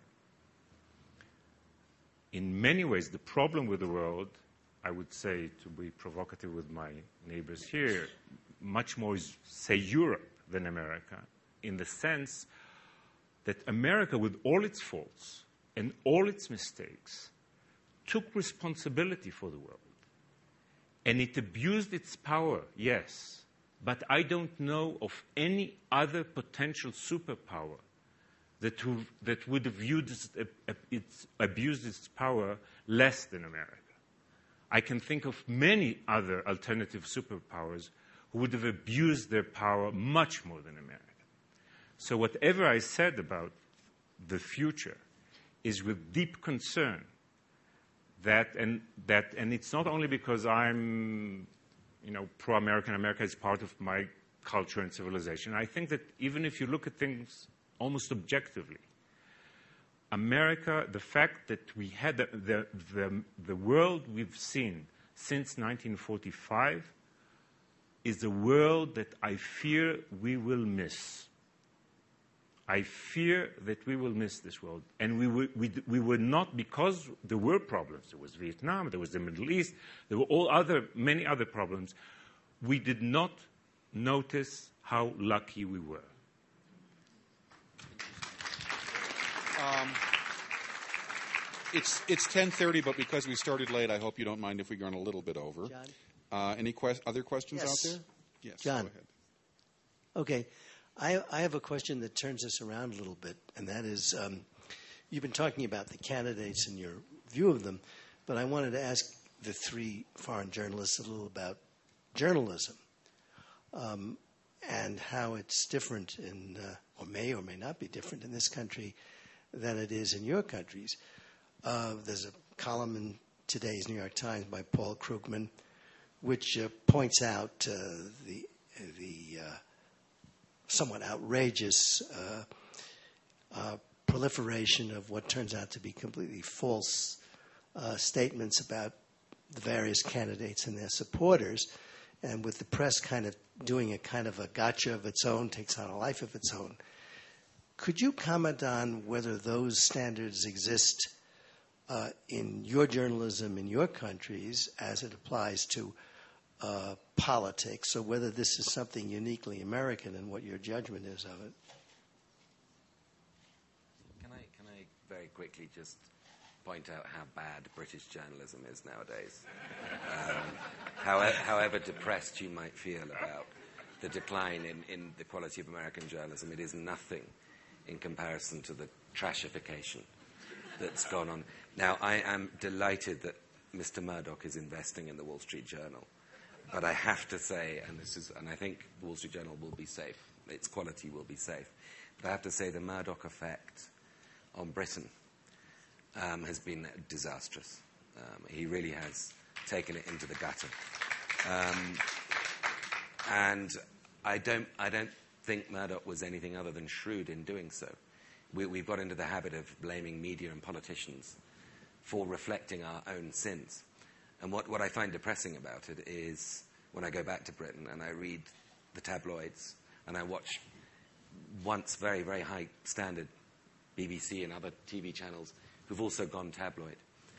In many ways, the problem with the world, I would say, to be provocative with my neighbors here, much more is, say, Europe than America, in the sense that America, with all its faults and all its mistakes, took responsibility for the world. And it abused its power, yes, but I don't know of any other potential superpower that would have abused its power less than America. I can think of many other alternative superpowers who would have abused their power much more than America. So whatever I said about the future is with deep concern and it's not only because I'm pro-American. America is part of my culture and civilization. I think that even if you look at things almost objectively, America, the fact that we had the world we've seen since 1945 is a world that I fear we will miss. I fear that we will miss this world. And we were not, because there were problems. There was Vietnam, there was the Middle East, there were many other problems. We did not notice how lucky we were. It's 10:30, but because we started late, I hope you don't mind if we go on a little bit over. John? Any other questions out there? Yes, John. go ahead. Okay. I have a question that turns us around a little bit, and that is, you've been talking about the candidates and your view of them, but I wanted to ask the three foreign journalists a little about journalism and how it's different or may not be different in this country than it is in your countries. There's a column in today's New York Times by Paul Krugman which points out the somewhat outrageous proliferation of what turns out to be completely false statements about the various candidates and their supporters, and with the press kind of doing a kind of a gotcha of its own, takes on a life of its own. Could you comment on whether those standards exist in your journalism in your countries as it applies to politics, or whether this is something uniquely American and what your judgment is of it? Can I very quickly just point out how bad British journalism is nowadays? However depressed you might feel about the decline in the quality of American journalism, it is nothing in comparison to the trashification that's gone on. Now, I am delighted that Mr. Murdoch is investing in the Wall Street Journal. But I have to say, and I think Wall Street Journal will be safe, its quality will be safe, but I have to say the Murdoch effect on Britain has been disastrous. He really has taken it into the gutter. And I don't think Murdoch was anything other than shrewd in doing so. We've got into the habit of blaming media and politicians for reflecting our own sins. And what I find depressing about it is when I go back to Britain and I read the tabloids and I watch once very, very high standard BBC and other TV channels who've also gone tabloid,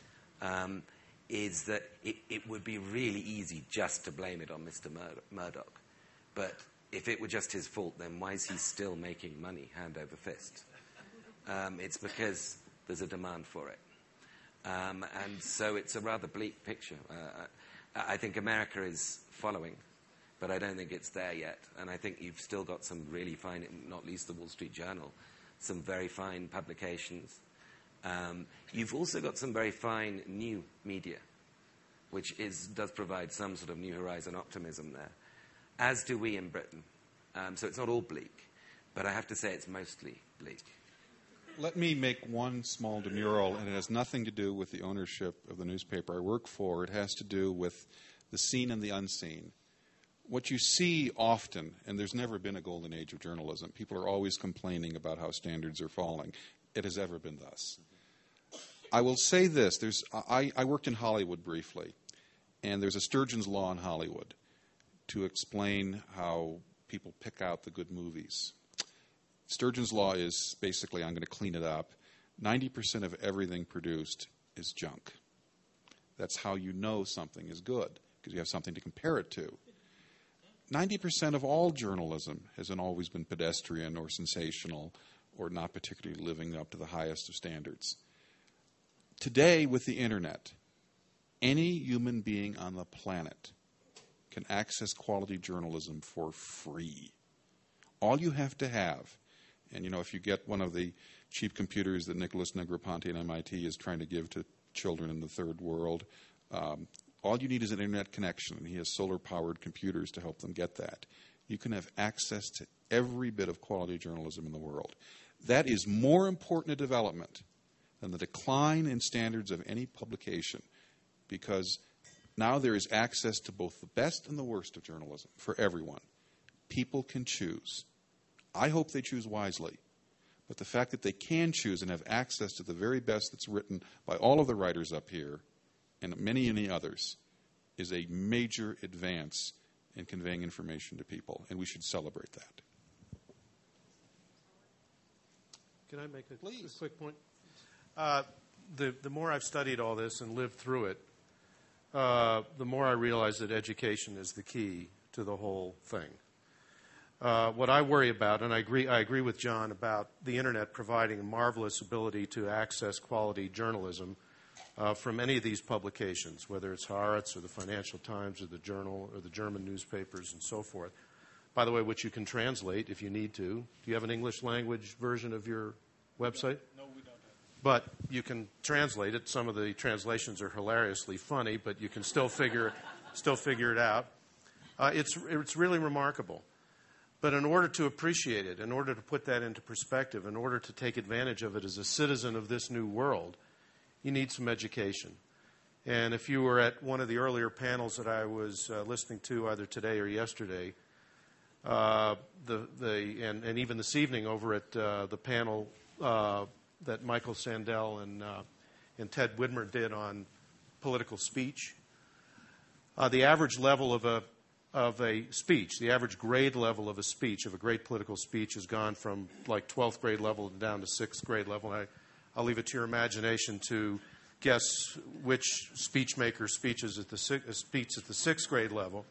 is that it would be really easy just to blame it on Mr. Murdoch. But if it were just his fault, then why is he still making money hand over fist? It's because there's a demand for it. And so it's a rather bleak picture. I think America is following, but I don't think it's there yet. And I think you've still got some really fine, not least the Wall Street Journal, some very fine publications. You've also got some very fine new media, which does provide some sort of New Horizon optimism there, as do we in Britain. So it's not all bleak, but I have to say it's mostly bleak. Let me make one small demurral, and it has nothing to do with the ownership of the newspaper I work for. It has to do with the seen and the unseen. What you see often, and there's never been a golden age of journalism, people are always complaining about how standards are falling. It has ever been thus. I will say this. I worked in Hollywood briefly, and there's a Sturgeon's Law in Hollywood to explain how people pick out the good movies. Sturgeon's Law is basically, I'm going to clean it up, 90% of everything produced is junk. That's how you know something is good, because you have something to compare it to. 90% of all journalism hasn't always been pedestrian or sensational or not particularly living up to the highest of standards. Today, with the Internet, any human being on the planet can access quality journalism for free. All you have to have, and if you get one of the cheap computers that Nicholas Negroponte and MIT is trying to give to children in the third world, all you need is an Internet connection, and he has solar-powered computers to help them get that. You can have access to every bit of quality journalism in the world. That is more important a development than the decline in standards of any publication, because now there is access to both the best and the worst of journalism for everyone. People can choose. I hope they choose wisely. But the fact that they can choose and have access to the very best that's written by all of the writers up here and many, many others is a major advance in conveying information to people, and we should celebrate that. Can I make a quick point? The more I've studied all this and lived through it, the more I realize that education is the key to the whole thing. What I worry about, and I agree with John about the Internet providing a marvelous ability to access quality journalism from any of these publications, whether it's Haaretz or the Financial Times or the Journal or the German newspapers and so forth. By the way, which you can translate if you need to. Do you have an English language version of your website? No, we don't. But you can translate it. Some of the translations are hilariously funny, but you can still figure it out. It's really remarkable. But in order to appreciate it, in order to put that into perspective, in order to take advantage of it as a citizen of this new world, you need some education. And if you were at one of the earlier panels that I was listening to either today or yesterday, and even this evening over at the panel that Michael Sandel and Ted Widmer did on political speech, the average level of a speech, the average grade level of a speech, of a great political speech, has gone from like 12th grade level down to 6th grade level. I'll leave it to your imagination to guess which speechmaker speaks at the 6th grade level.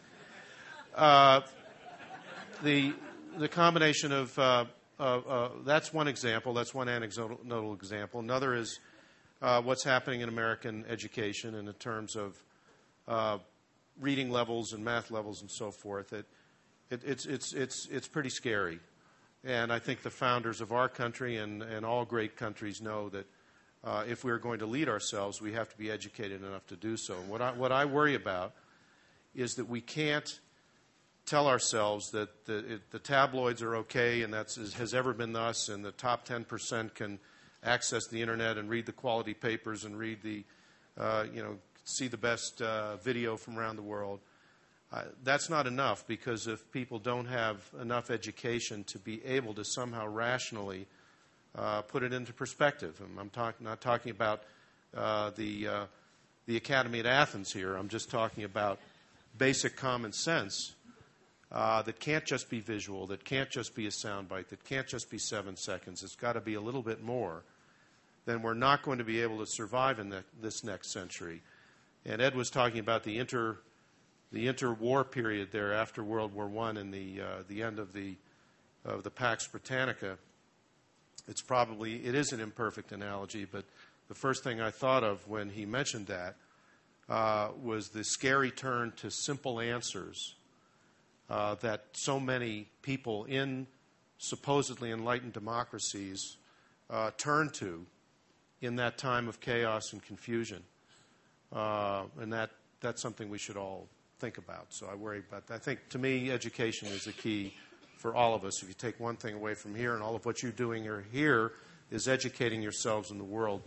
The combination of that's one example. That's one anecdotal example. Another is what's happening in American education and in terms of reading levels and math levels and so forth. It's pretty scary. And I think the founders of our country and all great countries know that if we're going to lead ourselves, we have to be educated enough to do so. What I worry about is that we can't tell ourselves that the tabloids are okay and that has ever been thus, and the top 10% can access the internet and read the quality papers and read the, see the best video from around the world. That's not enough, because if people don't have enough education to be able to somehow rationally put it into perspective. I'm not talking about the Academy at Athens here. I'm just talking about basic common sense that can't just be visual, that can't just be a soundbite, that can't just be 7 seconds. It's got to be a little bit more. Then we're not going to be able to survive in this next century. And Ed was talking about the interwar period there after World War I and the end of the Pax Britannica. It is an imperfect analogy, but the first thing I thought of when he mentioned that was the scary turn to simple answers that so many people in supposedly enlightened democracies turn to in that time of chaos and confusion. And that's something we should all think about. So I worry about that. I think, to me, education is the key for all of us. If you take one thing away from here, and all of what you're doing here is educating yourselves in the world,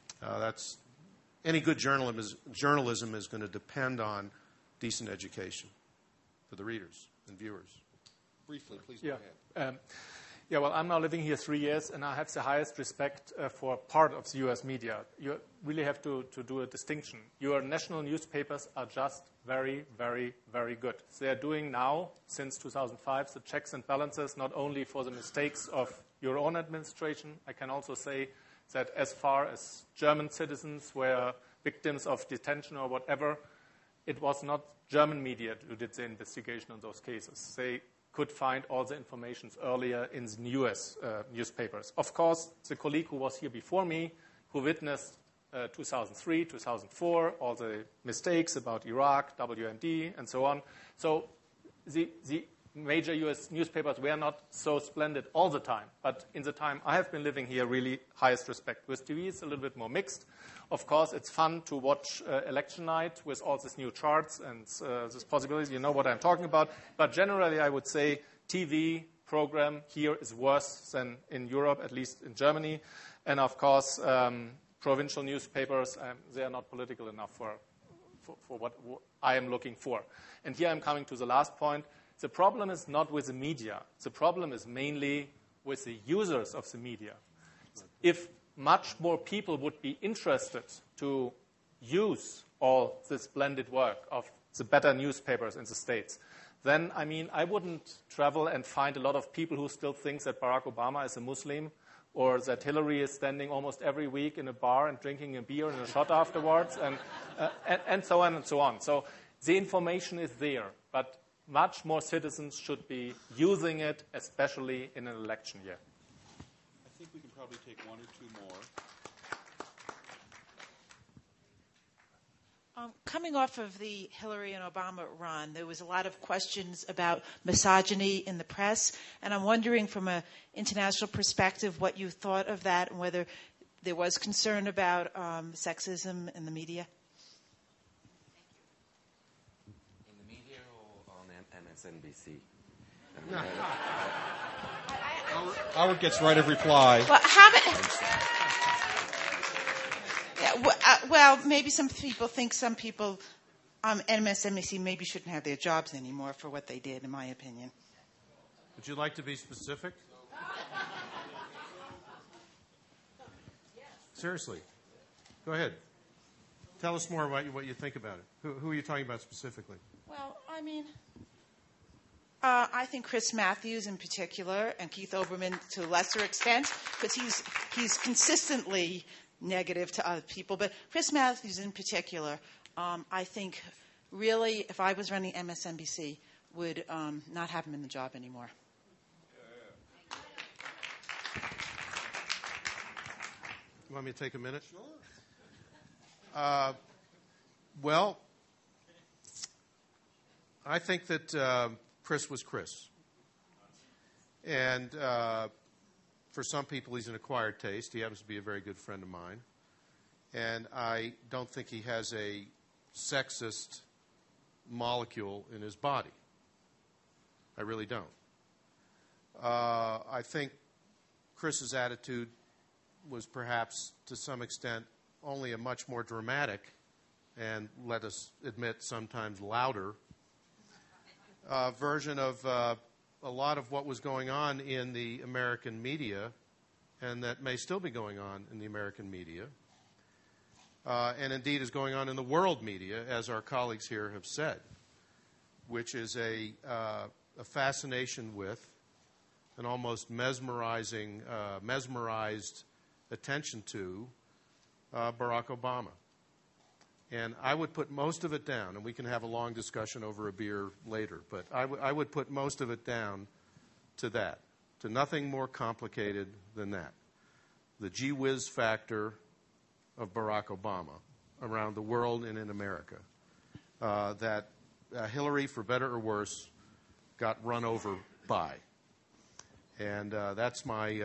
any good journalism is going to depend on decent education for the readers and viewers. Briefly, please go ahead. Well, I'm now living here 3 years, and I have the highest respect for part of the U.S. media. You really have to do a distinction. Your national newspapers are just very, very, very good. They are doing now, since 2005, the checks and balances, not only for the mistakes of your own administration. I can also say that as far as German citizens were victims of detention or whatever, it was not German media who did the investigation on those cases. They could find all the information earlier in the U.S. Newspapers. Of course, the colleague who was here before me, who witnessed 2003, 2004, all the mistakes about Iraq, WMD, and so on. So the major U.S. newspapers were not so splendid all the time. But in the time I have been living here, really highest respect. With TV, it's a little bit more mixed. Of course, it's fun to watch election night with all these new charts and this possibility. You know what I'm talking about. But generally, I would say TV program here is worse than in Europe, at least in Germany. And of course, provincial newspapers, they are not political enough for what I am looking for. And here I'm coming to the last point. The problem is not with the media. The problem is mainly with the users of the media. If much more people would be interested to use all this splendid work of the better newspapers in the States, then, I wouldn't travel and find a lot of people who still think that Barack Obama is a Muslim, or that Hillary is standing almost every week in a bar and drinking a beer and a shot afterwards, and so on and so on. So the information is there, but much more citizens should be using it, especially in an election year. I think we can probably take one or two more. Coming off of the Hillary and Obama run, there was a lot of questions about misogyny in the press, and I'm wondering from an international perspective what you thought of that and whether there was concern about sexism in the media. In the media or on MSNBC? Howard gets right of reply. Well, maybe some people think some people on MSNBC maybe shouldn't have their jobs anymore for what they did, in my opinion. Would you like to be specific? Seriously. Go ahead. Tell us more about what you think about it. Who are you talking about specifically? Well, I think Chris Matthews in particular, and Keith Olbermann to a lesser extent, because he's consistently negative to other people. But Chris Matthews in particular, I think really, if I was running MSNBC, would not have him in the job anymore. You want me to take a minute? Sure. Well, I think that Chris was Chris. And for some people, he's an acquired taste. He happens to be a very good friend of mine. And I don't think he has a sexist molecule in his body. I really don't. I think Chris's attitude was perhaps, to some extent, only a much more dramatic and, let us admit, sometimes louder version of a lot of what was going on in the American media, and that may still be going on in the American media, and indeed is going on in the world media, as our colleagues here have said, which is a fascination with an almost mesmerized attention to Barack Obama. And I would put most of it down, and we can have a long discussion over a beer later, but I would put most of it down to that, to nothing more complicated than that. The gee whiz factor of Barack Obama around the world and in America, that Hillary, for better or worse, got run over by. And that's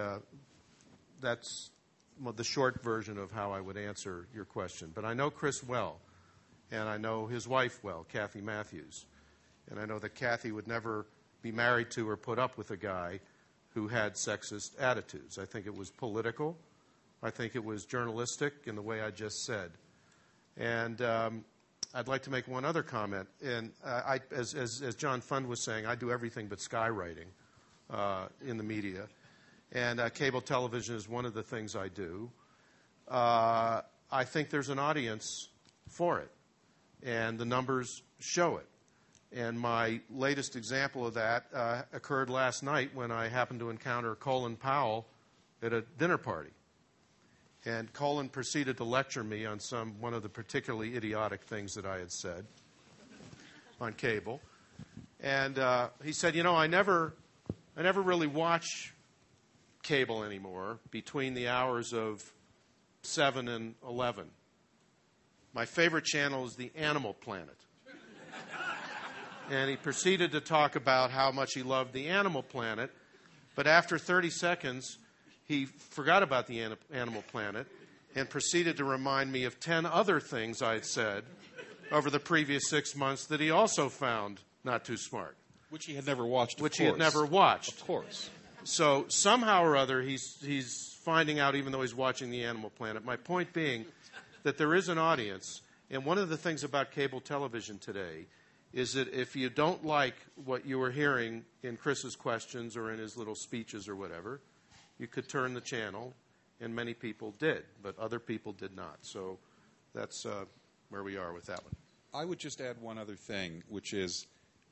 the short version of how I would answer your question. But I know Chris well, and I know his wife well, Kathy Matthews. And I know that Kathy would never be married to or put up with a guy who had sexist attitudes. I think it was political. I think it was journalistic in the way I just said. And I'd like to make one other comment. And as John Fund was saying, I do everything but skywriting in the media. And cable television is one of the things I do. I think there's an audience for it, and the numbers show it. And my latest example of that occurred last night when I happened to encounter Colin Powell at a dinner party. And Colin proceeded to lecture me on one of the particularly idiotic things that I had said on cable. And he said, I never really watch cable anymore between the hours of 7 and 11. My favorite channel is the Animal Planet. And he proceeded to talk about how much he loved the Animal Planet, but after 30 seconds, he forgot about the Animal Planet and proceeded to remind me of 10 other things I had said over the previous 6 months that he also found not too smart. Which he had never watched, Which he had never watched. Of course. So somehow or other, he's finding out, even though he's watching the Animal Planet. My point being that there is an audience, and one of the things about cable television today is that if you don't like what you were hearing in Chris's questions or in his little speeches or whatever, you could turn the channel, and many people did, but other people did not. So that's where we are with that one. I would just add one other thing, which is,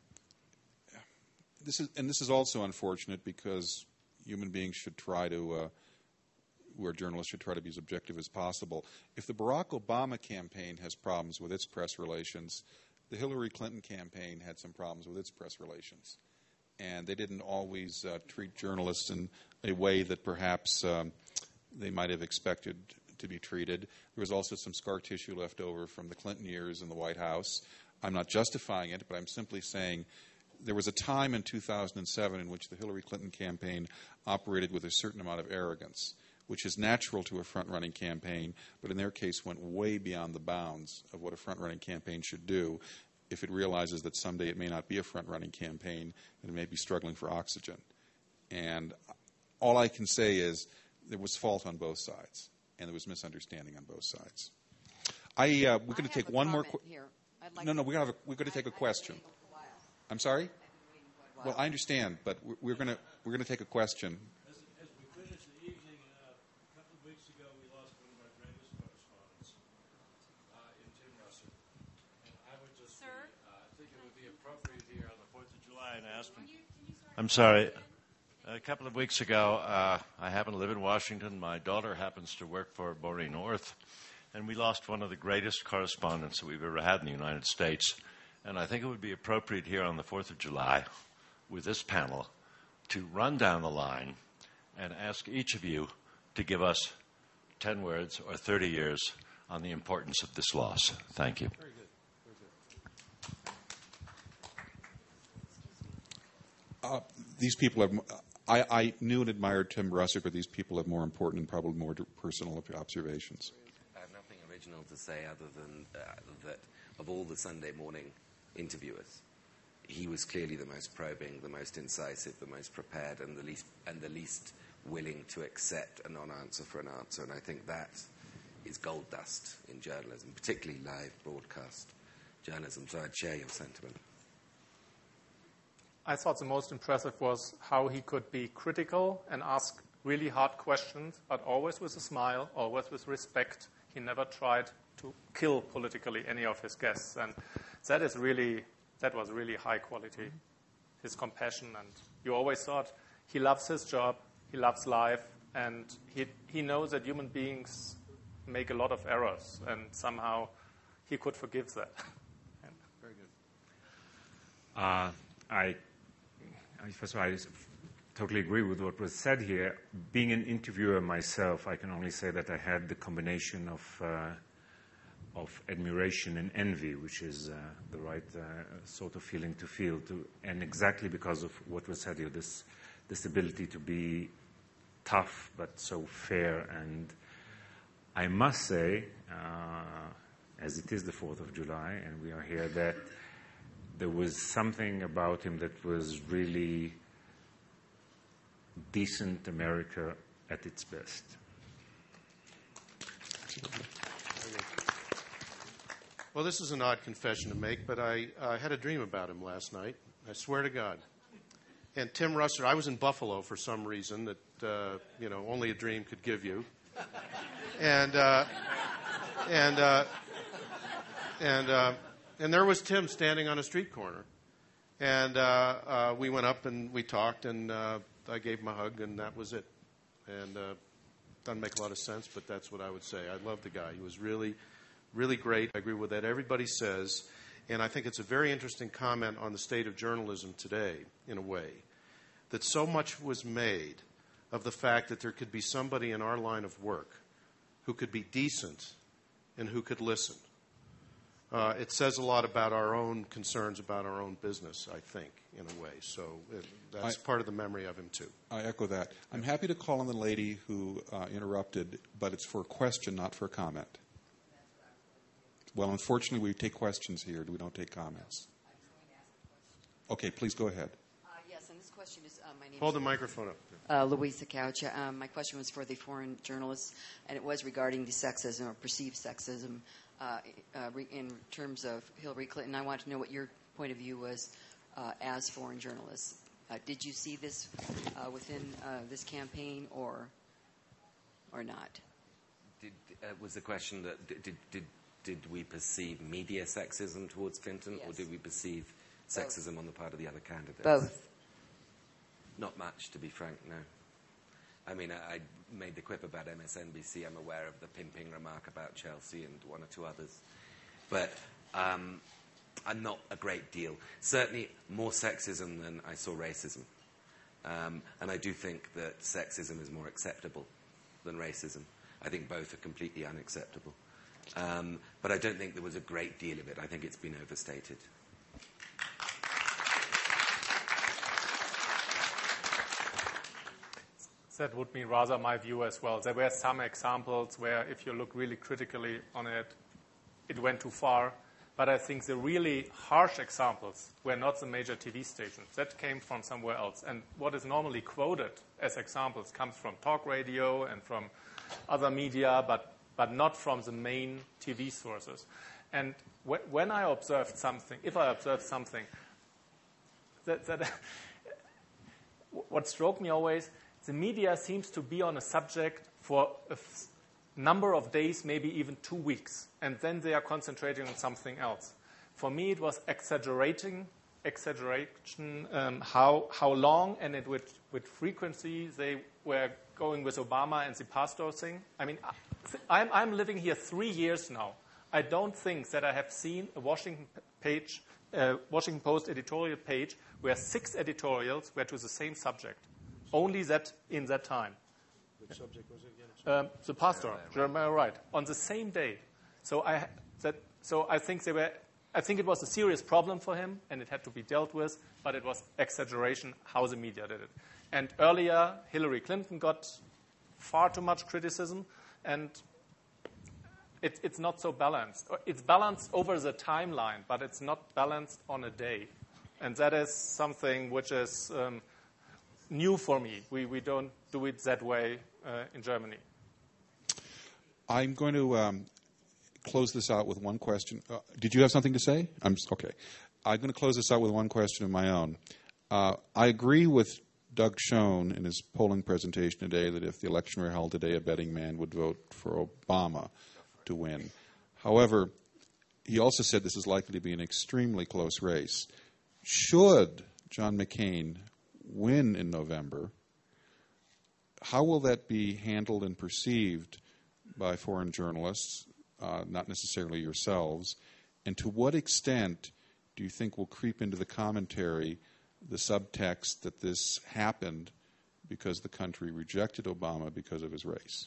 this is also unfortunate because human beings should try to, who are journalists, should try to be as objective as possible. If the Barack Obama campaign has problems with its press relations, the Hillary Clinton campaign had some problems with its press relations. And they didn't always treat journalists in a way that perhaps they might have expected to be treated. There was also some scar tissue left over from the Clinton years in the White House. I'm not justifying it, but I'm simply saying there was a time in 2007 in which the Hillary Clinton campaign operated with a certain amount of arrogance, which is natural to a front-running campaign, but in their case went way beyond the bounds of what a front-running campaign should do if it realizes that someday it may not be a front-running campaign and it may be struggling for oxygen. And all I can say is there was fault on both sides, and there was misunderstanding on both sides. We're going to take one more question. No, we're going to take a question. I'm sorry? Well, I understand, but we're going to take a question. As we finish the evening, a couple of weeks ago, we lost one of our greatest correspondents in Tim Russert. And I would just think it would be appropriate here on the 4th of July and ask him. I'm sorry. A couple of weeks ago, I happen to live in Washington. My daughter happens to work for Bori North. And we lost one of the greatest correspondents that we've ever had in the United States. And I think it would be appropriate here on the 4th of July with this panel to run down the line and ask each of you to give us 10 words or 30 years on the importance of this loss. Thank you. Very good. These people have... I knew and admired Tim Russert, but these people have more important and probably more personal observations. I have nothing original to say other than that of all the Sunday morning interviewers. He was clearly the most probing, the most incisive, the most prepared, and the least willing to accept a non-answer for an answer. And I think that is gold dust in journalism, particularly live broadcast journalism. So I'd share your sentiment. I thought the most impressive was how he could be critical and ask really hard questions, but always with a smile, always with respect. He never tried to kill politically any of his guests. And that was really high quality, his compassion. And you always thought he loves his job, he loves life, and he knows that human beings make a lot of errors, and somehow he could forgive that. Very good. First of all, I totally agree with what was said here. Being an interviewer myself, I can only say that I had the combination of admiration and envy, which is the right sort of feeling to feel, and exactly because of what was said here, this ability to be tough but so fair. And I must say, as it is the 4th of July and we are here, that there was something about him that was really decent America at its best. Well, this is an odd confession to make, but I had a dream about him last night. I swear to God. And Tim Russert, I was in Buffalo for some reason that only a dream could give you, and there was Tim standing on a street corner, and we went up and we talked, and I gave him a hug, and that was it. And doesn't make a lot of sense, but that's what I would say. I love the guy. He was really, really great. I agree with that. Everybody says, and I think it's a very interesting comment on the state of journalism today, in a way, that so much was made of the fact that there could be somebody in our line of work who could be decent and who could listen. It says a lot about our own concerns about our own business, I think, in a way. So that's part of the memory of him, too. I echo that. I'm happy to call on the lady who interrupted, but it's for a question, not for a comment. Well, unfortunately, we take questions here. We don't take comments. Okay, please go ahead. Yes, and this question is my name. Hold the microphone up. Louisa Couch. My question was for the foreign journalists, and it was regarding the sexism or perceived sexism in terms of Hillary Clinton. I want to know what your point of view was as foreign journalists. Did you see this within this campaign or not? Was the question that did we perceive media sexism towards Clinton, Yes. or did we perceive sexism on the part of the other candidates? Both. Not much, to be frank, no. I mean, I made the quip about MSNBC. I'm aware of the pimping remark about Chelsea and one or two others. But not a great deal. Certainly more sexism than I saw racism. And I do think that sexism is more acceptable than racism. I think both are completely unacceptable. But I don't think there was a great deal of it. I think it's been overstated. That would be rather my view as well. There were some examples where, if you look really critically on it, it went too far. But I think the really harsh examples were not the major TV stations. That came from somewhere else. And what is normally quoted as examples comes from talk radio and from other media, but not from the main TV sources. And when I observed something, if I observed something, what struck me always, the media seems to be on a subject for a number of days, maybe even 2 weeks, and then they are concentrating on something else. For me, it was exaggeration, how long and at with frequency they were going with Obama and the pastor thing. I mean, I'm living here 3 years now. I don't think that I have seen a Washington Post editorial page where 6 editorials were to the same subject. Only that in that time. Which subject was it again? The pastor, Jeremiah Wright, on the same day. So I think it was a serious problem for him, and it had to be dealt with. But it was exaggeration how the media did it. And earlier, Hillary Clinton got far too much criticism, and it's not so balanced. It's balanced over the timeline, but it's not balanced on a day. And that is something which is new for me. We don't do it that way in Germany. I'm going to close this out with one question. Did you have something to say? Okay. I'm going to close this out with one question of my own. I agree with Doug Schoen in his polling presentation today that if the election were held today, a betting man would vote for Obama to win. However, he also said this is likely to be an extremely close race. Should John McCain win in November, how will that be handled and perceived by foreign journalists, not necessarily yourselves, and to what extent do you think will creep into the commentary the subtext that this happened because the country rejected Obama because of his race?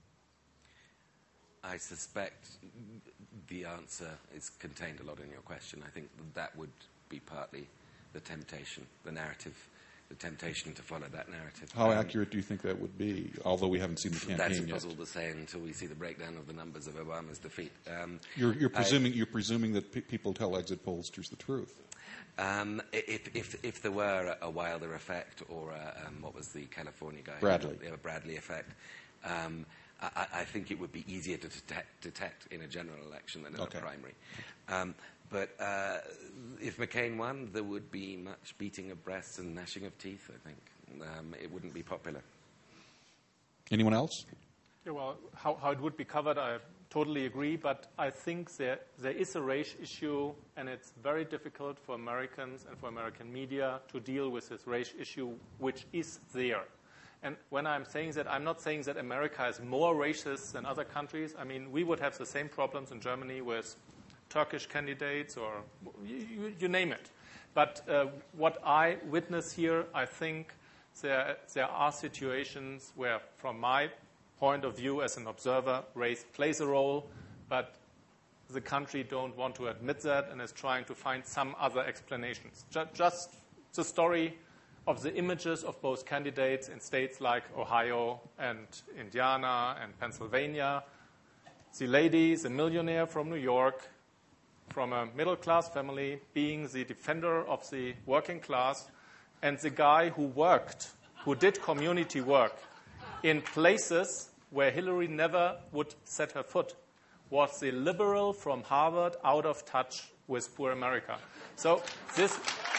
I suspect the answer is contained a lot in your question. I think that would be partly the temptation, the narrative, the temptation to follow that narrative. How accurate do you think that would be, although we haven't seen the campaign that's yet? That's impossible to say until we see the breakdown of the numbers of Obama's defeat. You're presuming that people tell exit pollsters the truth. If there were a Wilder effect or what was the California guy? Bradley effect, I think it would be easier to detect in a general election than in a primary. But if McCain won, there would be much beating of breasts and gnashing of teeth, I think. It wouldn't be popular. Anyone else? Yeah, well, how it would be covered, I totally agree, but I think there is a race issue, and it's very difficult for Americans and for American media to deal with this race issue, which is there. And when I'm saying that, I'm not saying that America is more racist than other countries. I mean, we would have the same problems in Germany with Turkish candidates or you name it. But what I witness here, I think there are situations where, from my point of view as an observer, race plays a role, but the country don't want to admit that and is trying to find some other explanations. Just the story of the images of both candidates in states like Ohio and Indiana and Pennsylvania. The lady, the millionaire from New York, from a middle-class family, being the defender of the working class, and the guy who did community work in places where Hillary never would set her foot, was the liberal from Harvard out of touch with poor America. So this...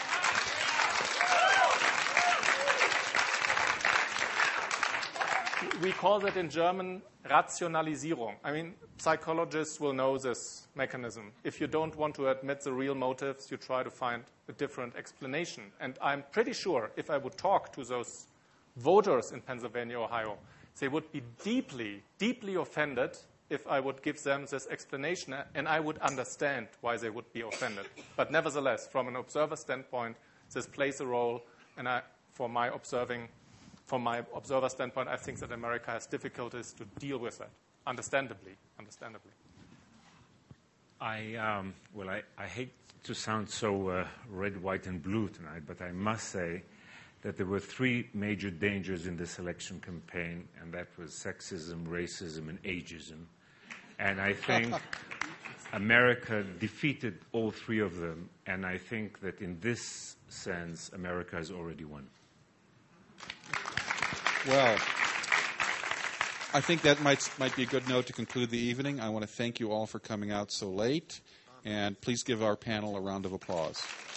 We call that in German Rationalisierung. I mean, psychologists will know this mechanism. If you don't want to admit the real motives, you try to find a different explanation. And I'm pretty sure if I would talk to those voters in Pennsylvania, Ohio, they would be deeply, deeply offended if I would give them this explanation, and I would understand why they would be offended. But nevertheless, from an observer standpoint, this plays a role, and from my observer standpoint, I think that America has difficulties to deal with that, understandably. I hate to sound so red, white, and blue tonight, but I must say that there were three major dangers in this election campaign, and that was sexism, racism, and ageism. And I think America defeated all three of them, and I think that in this sense, America has already won. Well, I think that might be a good note to conclude the evening. I want to thank you all for coming out so late, and please give our panel a round of applause.